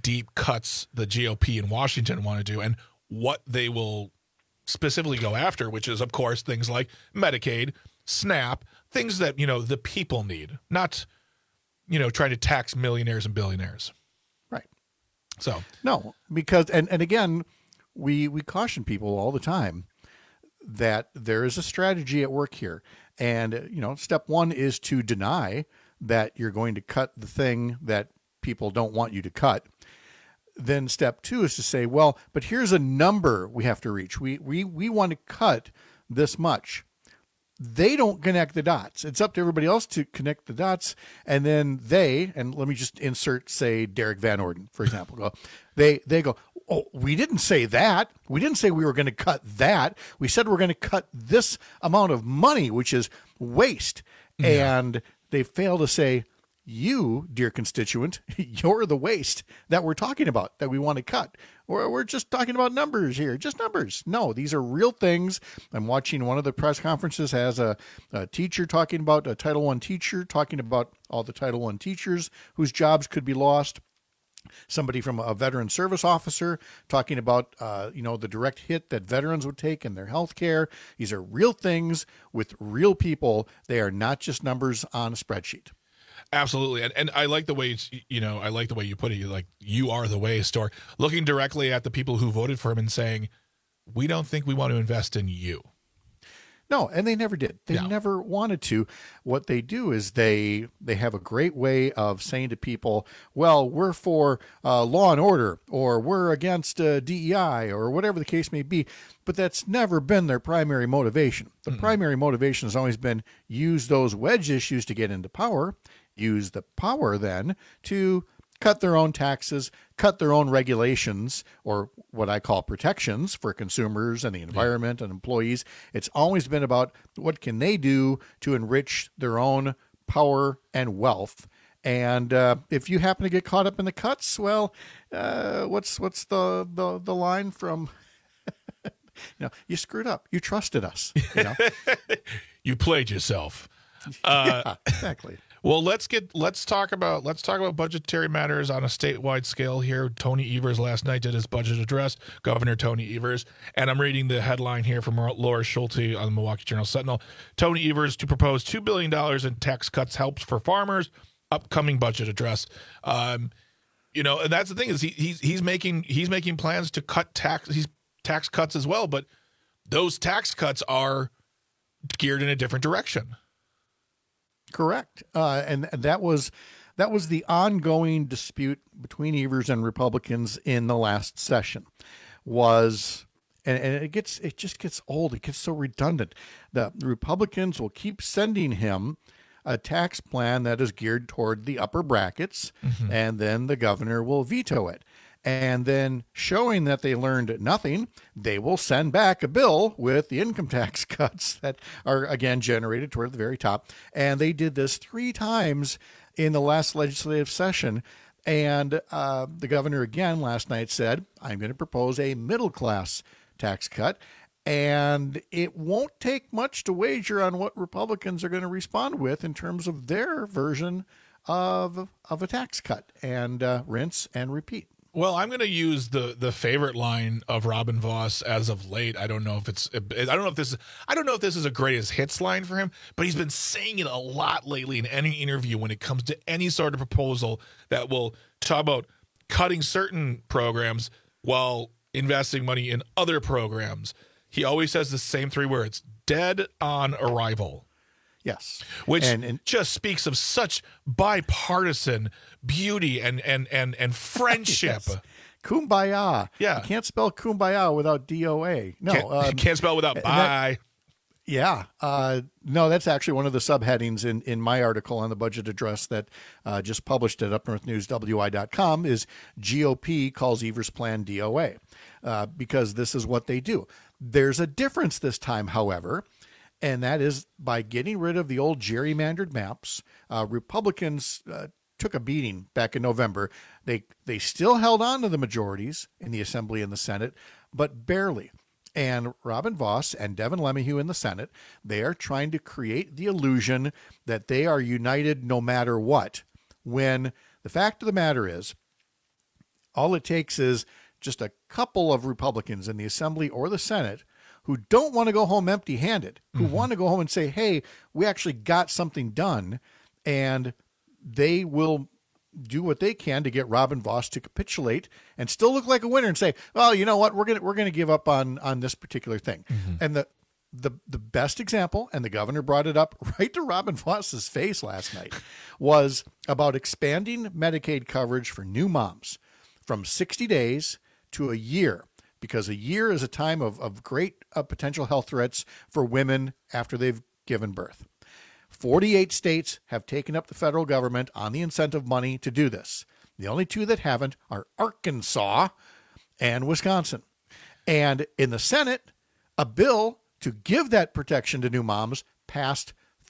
cuts the GOP in Washington want to do, and what they will specifically go after, which is, of course, things like Medicaid, SNAP, things that, the people need, not, trying to tax millionaires and billionaires. Right. So. No, because, and again, we caution people all the time that there is a strategy at work here. And, step one is to deny that you're going to cut the thing that people don't want you to cut. Then step two is to say, well, but here's a number we have to reach. We want to cut this much. They don't connect the dots. It's up to everybody else to connect the dots. And then and let me just insert, say, Derek Van Orden, for example. They go, oh, we didn't say that. We didn't say we were going to cut that. We said we're going to cut this amount of money, which is waste. Yeah. And they fail to say, you, dear constituent, you're the waste that we're talking about, that we want to cut. We're just talking about numbers here, just numbers. No, these are real things. I'm watching one of the press conferences has a teacher talking about, a Title I teacher talking about all the Title I teachers whose jobs could be lost. Somebody from a veteran service officer talking about, the direct hit that veterans would take in their health care. These are real things with real people. They are not just numbers on a spreadsheet. Absolutely. And I like the way, I like the way you put it. You're like, you are the waste, or looking directly at the people who voted for him and saying, we don't think we want to invest in you. No, and they never did. They never wanted to. What they do is they have a great way of saying to people, well, we're for law and order, or we're against DEI, or whatever the case may be. But that's never been their primary motivation. The primary motivation has always been use those wedge issues to get into power, use the power then to cut their own taxes, cut their own regulations, or what I call protections for consumers and the environment and employees. It's always been about what can they do to enrich their own power and wealth. And if you happen to get caught up in the cuts, well, what's the line from? You screwed up. You trusted us. You played yourself. Yeah, exactly. Well, let's talk about budgetary matters on a statewide scale here. Tony Evers last night did his budget address, Governor Tony Evers, and I'm reading the headline here from Laura Schulte on the Milwaukee Journal Sentinel. Tony Evers to propose $2 billion in tax cuts helps for farmers. Upcoming budget address. And that's the thing is he's making plans to cut tax cuts as well, but those tax cuts are geared in a different direction. Correct. And that was the ongoing dispute between Evers and Republicans in the last session and it just gets old. It gets so redundant. The Republicans will keep sending him a tax plan that is geared toward the upper brackets, and then the governor will veto it. And then, showing that they learned nothing, they will send back a bill with the income tax cuts that are, again, generated toward the very top. And they did this 3 times in the last legislative session. And the governor, again, last night said, I'm going to propose a middle-class tax cut. And it won't take much to wager on what Republicans are going to respond with in terms of their version of a tax cut, and rinse and repeat. Well, I'm going to use the favorite line of Robin Vos as of late. I don't know if this is a greatest hits line for him, but he's been saying it a lot lately in any interview when it comes to any sort of proposal that will talk about cutting certain programs while investing money in other programs. He always says the same 3 words: dead on arrival. Yes. Which just speaks of such bipartisan beauty and friendship. Yes. Kumbaya. Yeah. You can't spell kumbaya without DOA. No. Can't spell without bye. No, that's actually one of the subheadings in my article on the budget address that just published at UpNorthNewsWI.com is GOP calls Evers' plan DOA, because this is what they do. There's a difference this time, however, and that is by getting rid of the old gerrymandered maps. Republicans took a beating back in November. They still held on to the majorities in the Assembly and the Senate, but barely. And Robin Vos and Devin LeMahieu in the Senate, they are trying to create the illusion that they are united no matter what, when the fact of the matter is, all it takes is just a couple of Republicans in the Assembly or the Senate who don't want to go home empty-handed, who want to go home and say, hey, we actually got something done, and they will do what they can to get Robin Vos to capitulate and still look like a winner and say, well, you know what, we're going to give up on this particular thing. And the best example, and the governor brought it up right to Robin Vos's face last night, was about expanding Medicaid coverage for new moms from 60 days to a year, because a year is a time of great potential health threats for women after they've given birth. 48 states have taken up the federal government on the incentive money to do this. The only 2 that haven't are Arkansas and Wisconsin. And in the Senate, a bill to give that protection to new moms passed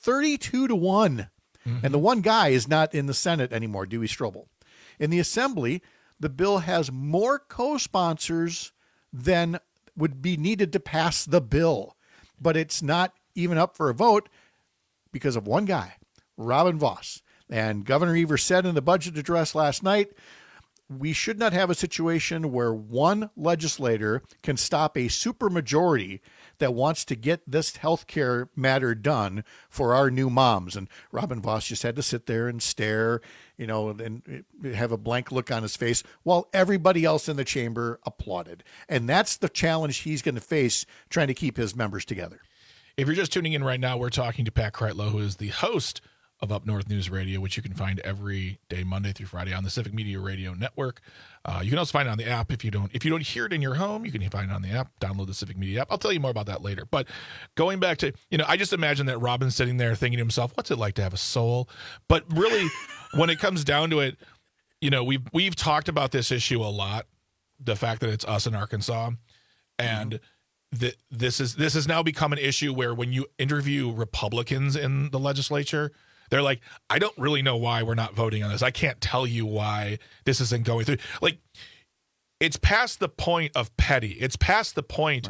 32-1. And the one guy is not in the Senate anymore, Dewey Strobel. In the Assembly, the bill has more co-sponsors than would be needed to pass the bill. But it's not even up for a vote because of one guy, Robin Vos. And Governor Evers said in the budget address last night, we should not have a situation where one legislator can stop a supermajority that wants to get this healthcare matter done for our new moms. And Robin Vos just had to sit there and stare, and have a blank look on his face while everybody else in the chamber applauded. And that's the challenge he's going to face trying to keep his members together. If you're just tuning in right now, we're talking to Pat Kreitlow, who is the host of Up North News Radio, which you can find every day, Monday through Friday, on the Civic Media Radio Network. You can also find it on the app. If you don't hear it in your home, you can find it on the app. Download the Civic Media app. I'll tell you more about that later. But going back to, I just imagine that Robin's sitting there thinking to himself, what's it like to have a soul? But really, when it comes down to it, we've talked about this issue a lot, the fact that it's us in Arkansas, and this has now become an issue where when you interview Republicans in the legislature, they're like, I don't really know why we're not voting on this. I can't tell you why this isn't going through. Like, it's past the point of petty. It's past the point.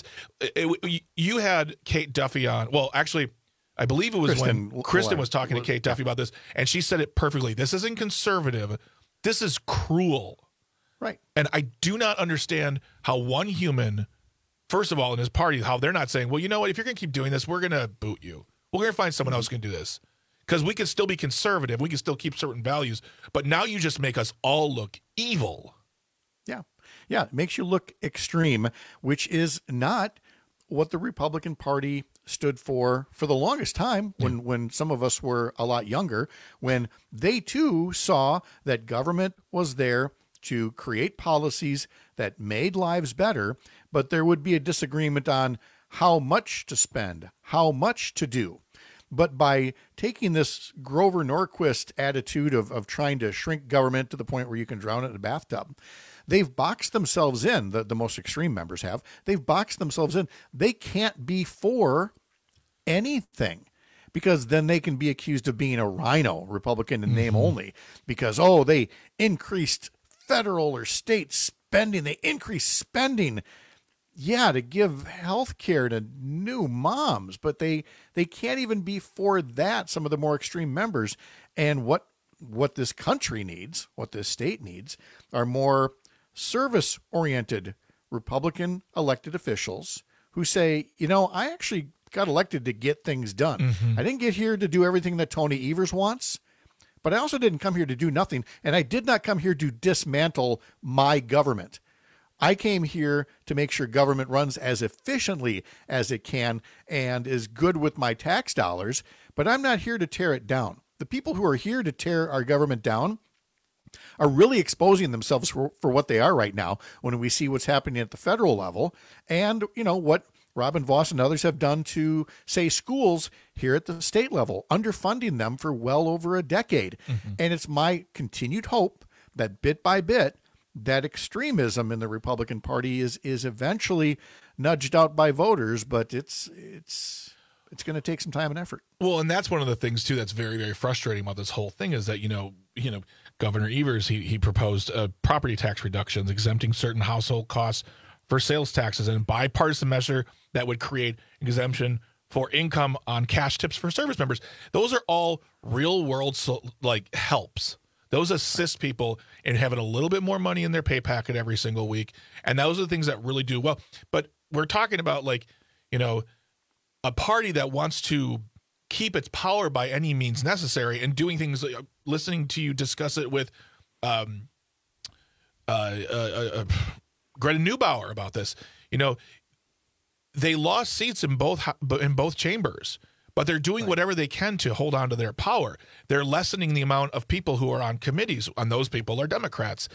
Right. You had Kate Duffy on. Well, actually, I believe it was when Kristen was talking to Kate Duffy about this, and she said it perfectly. This isn't conservative. This is cruel. Right. And I do not understand how one human, first of all, in his party, how they're not saying, well, you know what, if you're going to keep doing this, we're going to boot you. We're going to find someone else who can do this. Because we can still be conservative. We can still keep certain values. But now you just make us all look evil. Yeah, it makes you look extreme, which is not what the Republican Party stood for the longest time when some of us were a lot younger, when they too saw that government was there to create policies that made lives better, but there would be a disagreement on how much to spend, how much to do. But by taking this Grover Norquist attitude of trying to shrink government to the point where you can drown it in a bathtub, they've boxed themselves in, the most extreme members have, they've boxed themselves in. They can't be for anything, because then they can be accused of being a rhino, Republican in name only, because, they increased federal or state spending. They increased spending, to give health care to new moms, but they can't even be for that, some of the more extreme members. And what this country needs, what this state needs, are more service-oriented Republican elected officials who say, I actually got elected to get things done. I didn't get here to do everything that Tony Evers wants, but I also didn't come here to do nothing, and I did not come here to dismantle my government. I came here to make sure government runs as efficiently as it can and is good with my tax dollars, but I'm not here to tear it down. The people who are here to tear our government down are really exposing themselves for what they are right now when we see what's happening at the federal level and, what Robin Vos and others have done to, say, schools here at the state level, underfunding them for well over a decade. And it's my continued hope that bit by bit, that extremism in the Republican Party is eventually nudged out by voters, but it's going to take some time and effort. Well, and that's one of the things too that's very, very frustrating about this whole thing is that Governor Evers he proposed property tax reductions, exempting certain household costs for sales taxes, and a bipartisan measure that would create exemption for income on cash tips for service members. Those are all real world helps. Those assist people in having a little bit more money in their pay packet every single week, and those are the things that really do well. But we're talking about a party that wants to keep its power by any means necessary and doing things like listening to you discuss it with Greta Neubauer about this. They lost seats in both chambers, but they're doing whatever they can to hold on to their power. They're lessening the amount of people who are on committees, and those people are Democrats.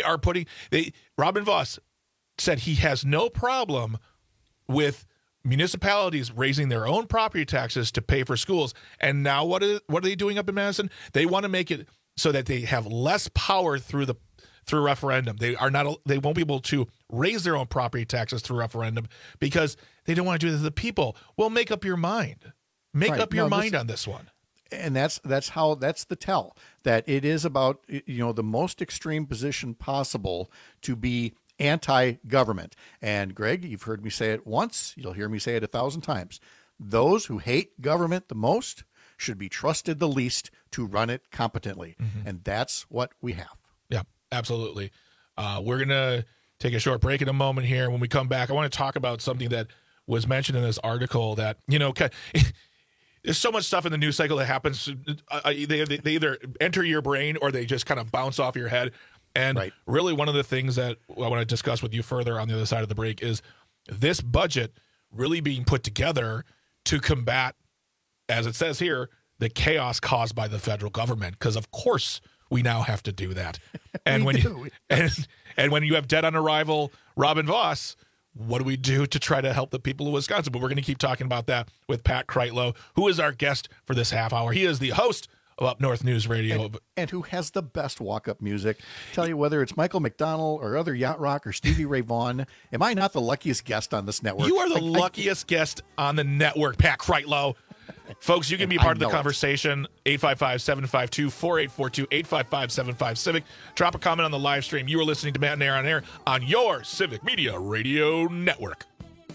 Robin Vos said he has no problem with municipalities raising their own property taxes to pay for schools. And now what are they doing up in Madison? They want to make it so that they have less power through referendum. They won't be able to raise their own property taxes through referendum because they don't want to do this to the people. Well, make up your mind. Make up your mind on this one. And that's the tell, that it is about, the most extreme position possible to be anti-government. And Greg, you've heard me say it once, you'll hear me say it 1,000 times. Those who hate government the most should be trusted the least to run it competently. And that's what we have. Yeah, absolutely. We're going to take a short break in a moment here. When we come back, I want to talk about something that was mentioned in this article that, there's so much stuff in the news cycle that happens. They either enter your brain or they just kind of bounce off your head. And really one of the things that I want to discuss with you further on the other side of the break is this budget really being put together to combat, as it says here, the chaos caused by the federal government. Because, of course, we now have to do that. And when you have dead on arrival Robin Vos, what do we do to try to help the people of Wisconsin? But we're going to keep talking about that with Pat Kreitlow, who is our guest for this half hour. He is the host of Up North News Radio. And who has the best walk-up music. Tell you, whether it's Michael McDonald or other yacht rock or Stevie Ray Vaughan, am I not the luckiest guest on this network? You are the luckiest guest on the network, Pat Kreitlow. Folks, you can be part of the conversation. 855-752-4842, 855-75-CIVIC. Drop a comment on the live stream. You are listening to Matt and Aaron on Air on your Civic Media Radio Network.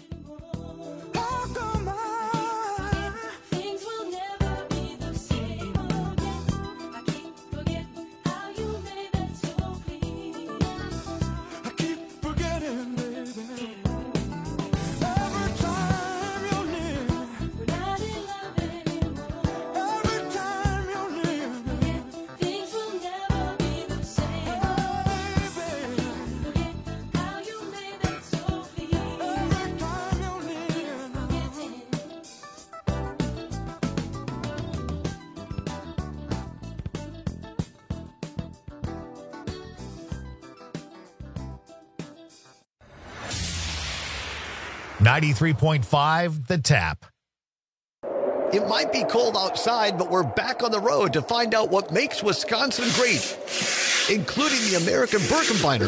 .5, The Tap. It might be cold outside, but we're back on the road to find out what makes Wisconsin great, including the American Birkebeiner.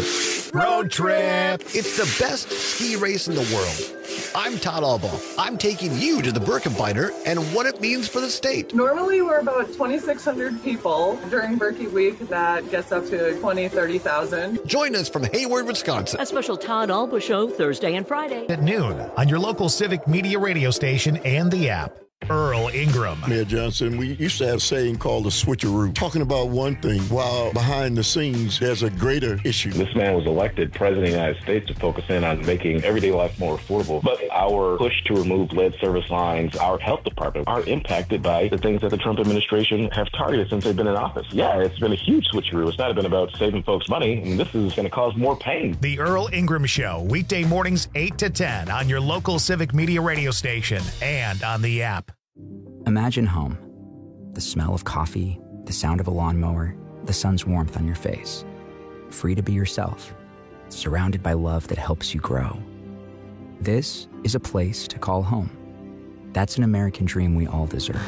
Road Trip. It's the best ski race in the world. I'm Todd Albaugh. I'm taking you to the Birkenbinder and what it means for the state. Normally, we're about 2,600 people. During Birkie Week, that gets up to 20, 30,000. Join us from Hayward, Wisconsin. A special Todd Albaugh show Thursday and Friday At noon on your local Civic Media radio station and the app. Earl Ingram. Mayor Johnson, we used to have a saying called the switcheroo, talking about one thing while behind the scenes there's a greater issue. This man was elected president of the United States to focus in on making everyday life more affordable. But our push to remove lead service lines, our health department, are impacted by the things that the Trump administration have targeted since they've been in office. Yeah, it's been a huge switcheroo. It's not been about saving folks money, and this is going to cause more pain. The Earl Ingram Show, weekday mornings 8 to 10 on your local Civic Media radio station and on the app. Imagine home. The smell of coffee, the sound of a lawnmower, the sun's warmth on your face. Free to be yourself, surrounded by love that helps you grow. This is a place to call home. That's an American dream we all deserve.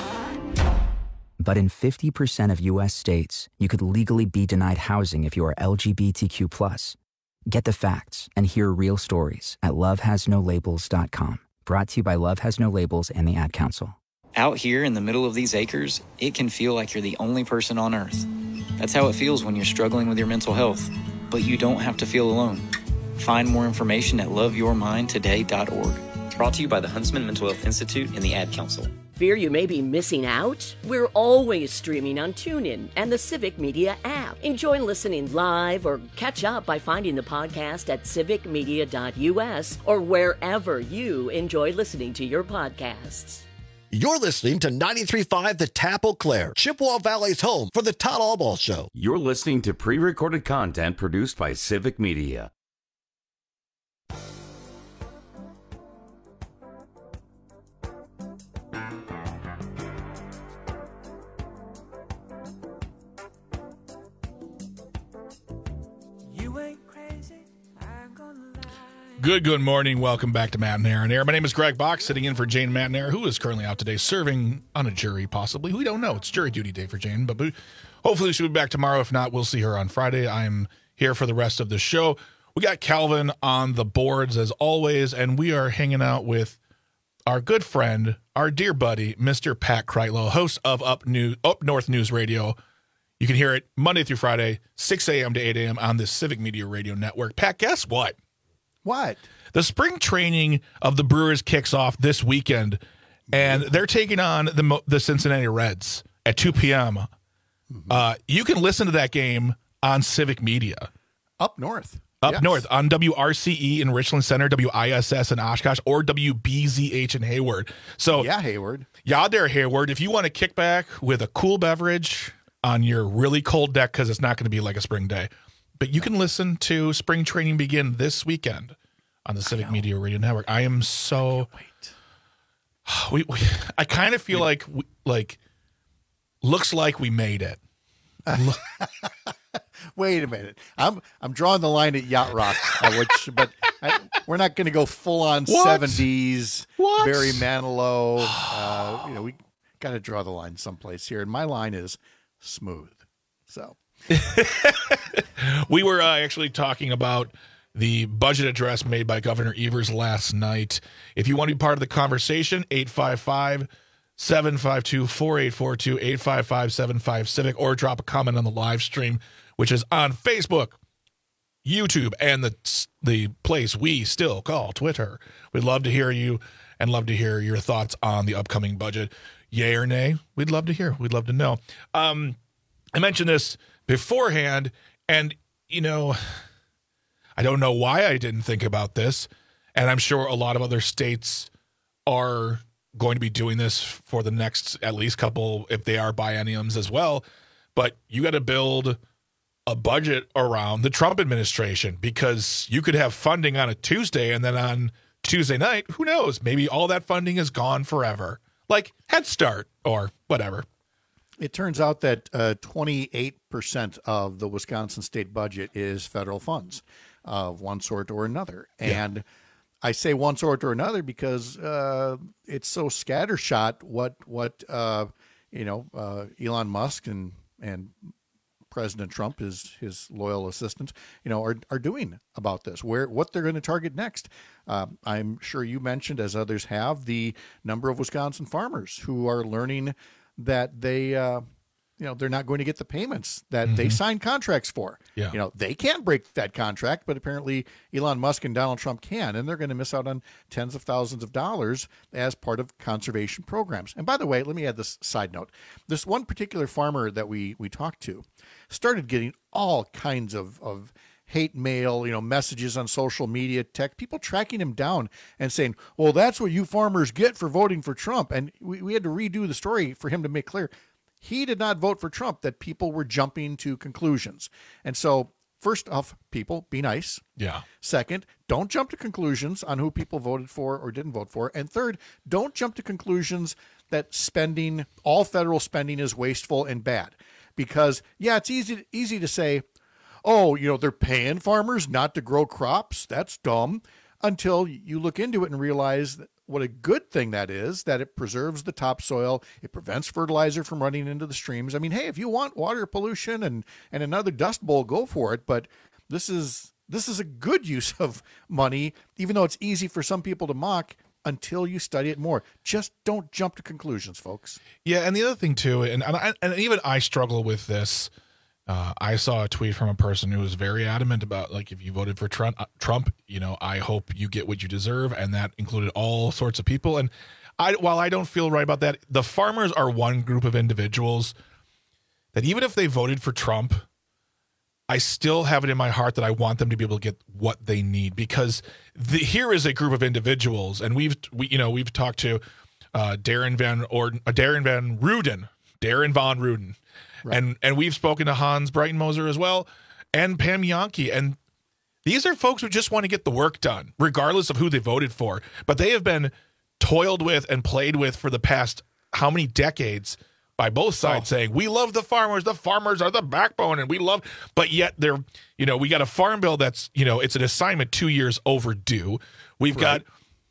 But in 50% of U.S. states, you could legally be denied housing if you are LGBTQ+. Get the facts and hear real stories at lovehasnolabels.com. Brought to you by Love Has No Labels and the Ad Council. Out here in the middle of these acres, it can feel like you're the only person on Earth. That's how it feels when you're struggling with your mental health. But you don't have to feel alone. Find more information at loveyourmindtoday.org. Brought to you by the Huntsman Mental Health Institute and the Ad Council. Fear you may be missing out? We're always streaming on TuneIn and the Civic Media app. Enjoy listening live or catch up by finding the podcast at civicmedia.us or wherever you enjoy listening to your podcasts. You're listening to 93.5 The Tap Eau Claire, Chippewa Valley's home for the Todd Albaugh Show. You're listening to pre-recorded content produced by Civic Media. Good morning. Welcome back to Matt and Aaron Air. My name is Greg Bach, sitting in for Jane Matnair, who is currently out today serving on a jury, possibly. We don't know. It's jury duty day for Jane, but hopefully she'll be back tomorrow. If not, we'll see her on Friday. I'm here for the rest of the show. We got Calvin on the boards, as always, and we are hanging out with our good friend, our dear buddy, Mr. Pat Kreitlow, host of Up North News Radio. You can hear it Monday through Friday, 6 a.m. to 8 a.m. on the Civic Media Radio Network. Pat, guess what? What? The spring training of the Brewers kicks off this weekend, and they're taking on the Cincinnati Reds at 2 p.m. You can listen to that game on Civic Media. Up north. Up north on WRCE in Richland Center, WISS in Oshkosh, or WBZH in Hayward. So yeah, Hayward. Yeah, there, Hayward. If you want to kick back with a cool beverage on your really cold deck, because it's not going to be like a spring day, but you can listen to spring training begin this weekend on the Civic Media Radio Network. I am so. I kind of feel like looks like we made it. Wait a minute. I'm drawing the line at Yacht Rock, we're not going to go full on 70s. What? Barry Manilow. We got to draw the line someplace here, and my line is smooth. So. We were actually talking about the budget address made by Governor Evers last night. If you want to be part of the conversation, 855-752-4842, 855-75-CIVIC, or drop a comment on the live stream, which is on Facebook, YouTube, and the place we still call Twitter. We'd love to hear you and love to hear your thoughts on the upcoming budget. Yay or nay? We'd love to hear. We'd love to know. I mentioned this beforehand, and I don't know why I didn't think about this, and I'm sure a lot of other states are going to be doing this for the next at least couple, if they are bienniums as well, but you got to build a budget around the Trump administration, because you could have funding on a Tuesday, and then on Tuesday night, who knows, maybe all that funding is gone forever, like Head Start or whatever. It turns out that 28% of the Wisconsin state budget is federal funds of one sort or another. And yeah. I say one sort or another because it's so scattershot what Elon Musk and President Trump, his loyal assistants, are doing about this, what they're going to target next. I'm sure you mentioned, as others have, the number of Wisconsin farmers who are learning that they're not going to get the payments that they signed contracts for. Yeah. They can't break that contract, but apparently Elon Musk and Donald Trump can, and they're going to miss out on tens of thousands of dollars as part of conservation programs. And by the way, let me add this side note. This one particular farmer that we talked to started getting all kinds of hate mail, messages on social media, tech, people tracking him down and saying, well, that's what you farmers get for voting for Trump. And we had to redo the story for him to make clear he did not vote for Trump, that people were jumping to conclusions. And so, first off, people, be nice. Yeah. Second, don't jump to conclusions on who people voted for or didn't vote for. And third, don't jump to conclusions that all federal spending is wasteful and bad. Because, yeah, it's easy to say, oh, they're paying farmers not to grow crops. That's dumb. Until you look into it and realize what a good thing that is, that it preserves the topsoil. It prevents fertilizer from running into the streams. I mean, hey, if you want water pollution and another dust bowl, go for it. But this is a good use of money, even though it's easy for some people to mock until you study it more. Just don't jump to conclusions, folks. Yeah, and the other thing, too, and even I struggle with this. I saw a tweet from a person who was very adamant about, like, if you voted for Trump, I hope you get what you deserve, and that included all sorts of people. And while I don't feel right about that, the farmers are one group of individuals that even if they voted for Trump, I still have it in my heart that I want them to be able to get what they need, because here is a group of individuals, and we've talked to Darren Van Ruden. Right. And we've spoken to Hans Breitenmoser as well, and Pam Jahnke. And these are folks who just want to get the work done, regardless of who they voted for. But they have been toiled with and played with for the past how many decades by both sides, saying, we love the farmers are the backbone, and but yet they're, we got a farm bill that's, it's an assignment 2 years overdue. We've got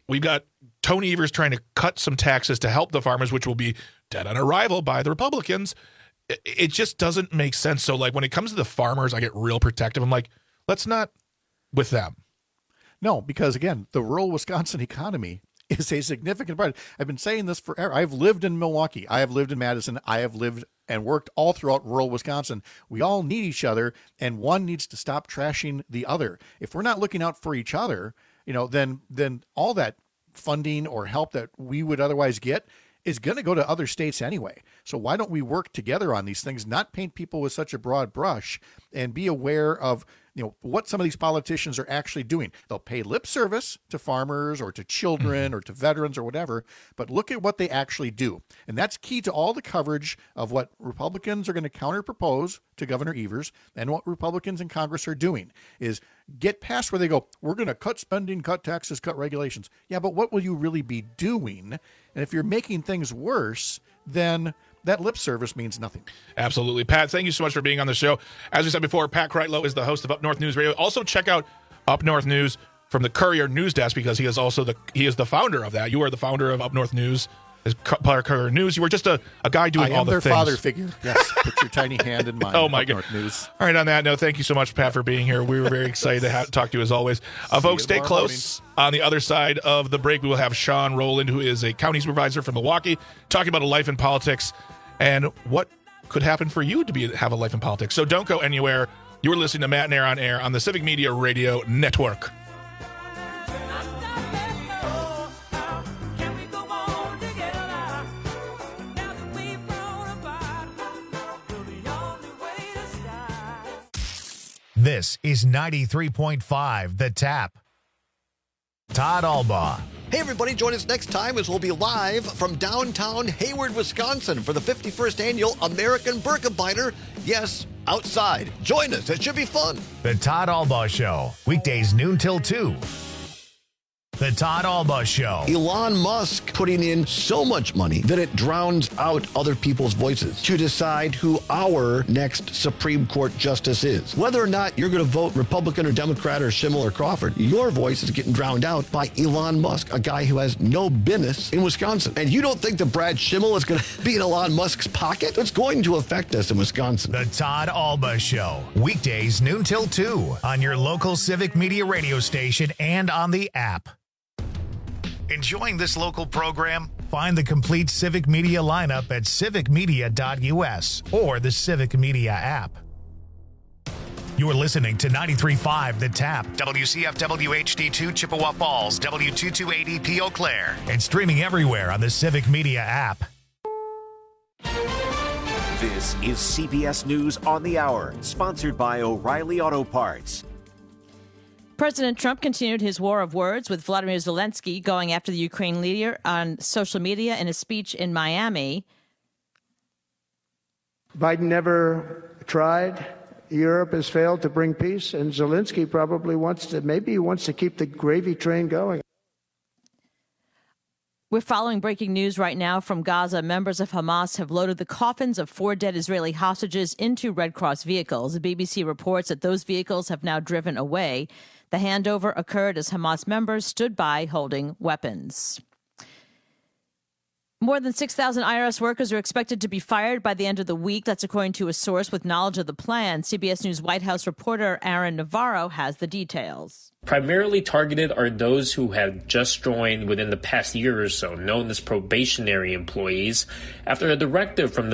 Tony Evers trying to cut some taxes to help the farmers, which will be dead on arrival by the Republicans. It just doesn't make sense. So, like, when it comes to the farmers, I get real protective. I'm like, let's not with them. No, because, again, the rural Wisconsin economy is a significant part. I've been saying this forever. I've lived in Milwaukee. I have lived in Madison. I have lived and worked all throughout rural Wisconsin. We all need each other, and one needs to stop trashing the other. If we're not looking out for each other, then all that funding or help that we would otherwise get is going to go to other states anyway. So why don't we work together on these things, not paint people with such a broad brush, and be aware of what some of these politicians are actually doing. They'll pay lip service to farmers or to children or to veterans or whatever, but look at what they actually do. And that's key to all the coverage of what Republicans are going to counter-propose to Governor Evers, and what Republicans in Congress are doing is get past where they go, we're going to cut spending, cut taxes, cut regulations. Yeah, but what will you really be doing? And if you're making things worse, then that lip service means nothing. Absolutely. Pat, thank you so much for being on the show. As we said before, Pat Kreitlow is the host of Up North News Radio. Also, check out Up North News from the Courier News Desk, because he is the founder of that. You are the founder of Up North News, Courier News. You were just a guy doing all the things. I am their father figure. Yes, put your tiny hand in mine. Oh, my God. News. All right, on that note, thank you so much, Pat, for being here. We were very excited to talk to you as always. Folks, stay close. Morning. On the other side of the break, we will have Sean Rowland, who is a county supervisor from Milwaukee, talking about a life in politics and what could happen for you to have a life in politics. So don't go anywhere. You're listening to Matt and Air on Air on the Civic Media Radio Network. This is 93.5 The Tap. Todd Albaugh. Hey, everybody, join us next time as we'll be live from downtown Hayward, Wisconsin for the 51st Annual American Burka Biter. Yes, outside. Join us. It should be fun. The Todd Albaugh Show, weekdays noon till 2. The Todd Alba Show. Elon Musk putting in so much money that it drowns out other people's voices to decide who our next Supreme Court justice is. Whether or not you're going to vote Republican or Democrat or Schimmel or Crawford, your voice is getting drowned out by Elon Musk, a guy who has no business in Wisconsin. And you don't think that Brad Schimmel is going to be in Elon Musk's pocket? It's going to affect us in Wisconsin. The Todd Alba Show. Weekdays noon till 2 on your local Civic Media radio station and on the app. Enjoying this local program? Find the complete Civic Media lineup at civicmedia.us or the Civic Media app. You're listening to 93.5 The Tap, WCFW HD2 Chippewa Falls, W228EP Eau Claire, and streaming everywhere on the Civic Media app. This is CBS News on the Hour, sponsored by O'Reilly Auto Parts. President Trump continued his war of words with Vladimir Zelensky, going after the Ukraine leader on social media in a speech in Miami. Biden never tried. Europe has failed to bring peace, and Zelensky probably wants to keep the gravy train going. We're following breaking news right now from Gaza. Members of Hamas have loaded the coffins of 4 dead Israeli hostages into Red Cross vehicles. The BBC reports that those vehicles have now driven away. The handover occurred as Hamas members stood by holding weapons. More than 6,000 IRS workers are expected to be fired by the end of the week. That's according to a source with knowledge of the plan. CBS News White House reporter Aaron Navarro has the details. Primarily targeted are those who have just joined within the past year or so, known as probationary employees, after a directive from the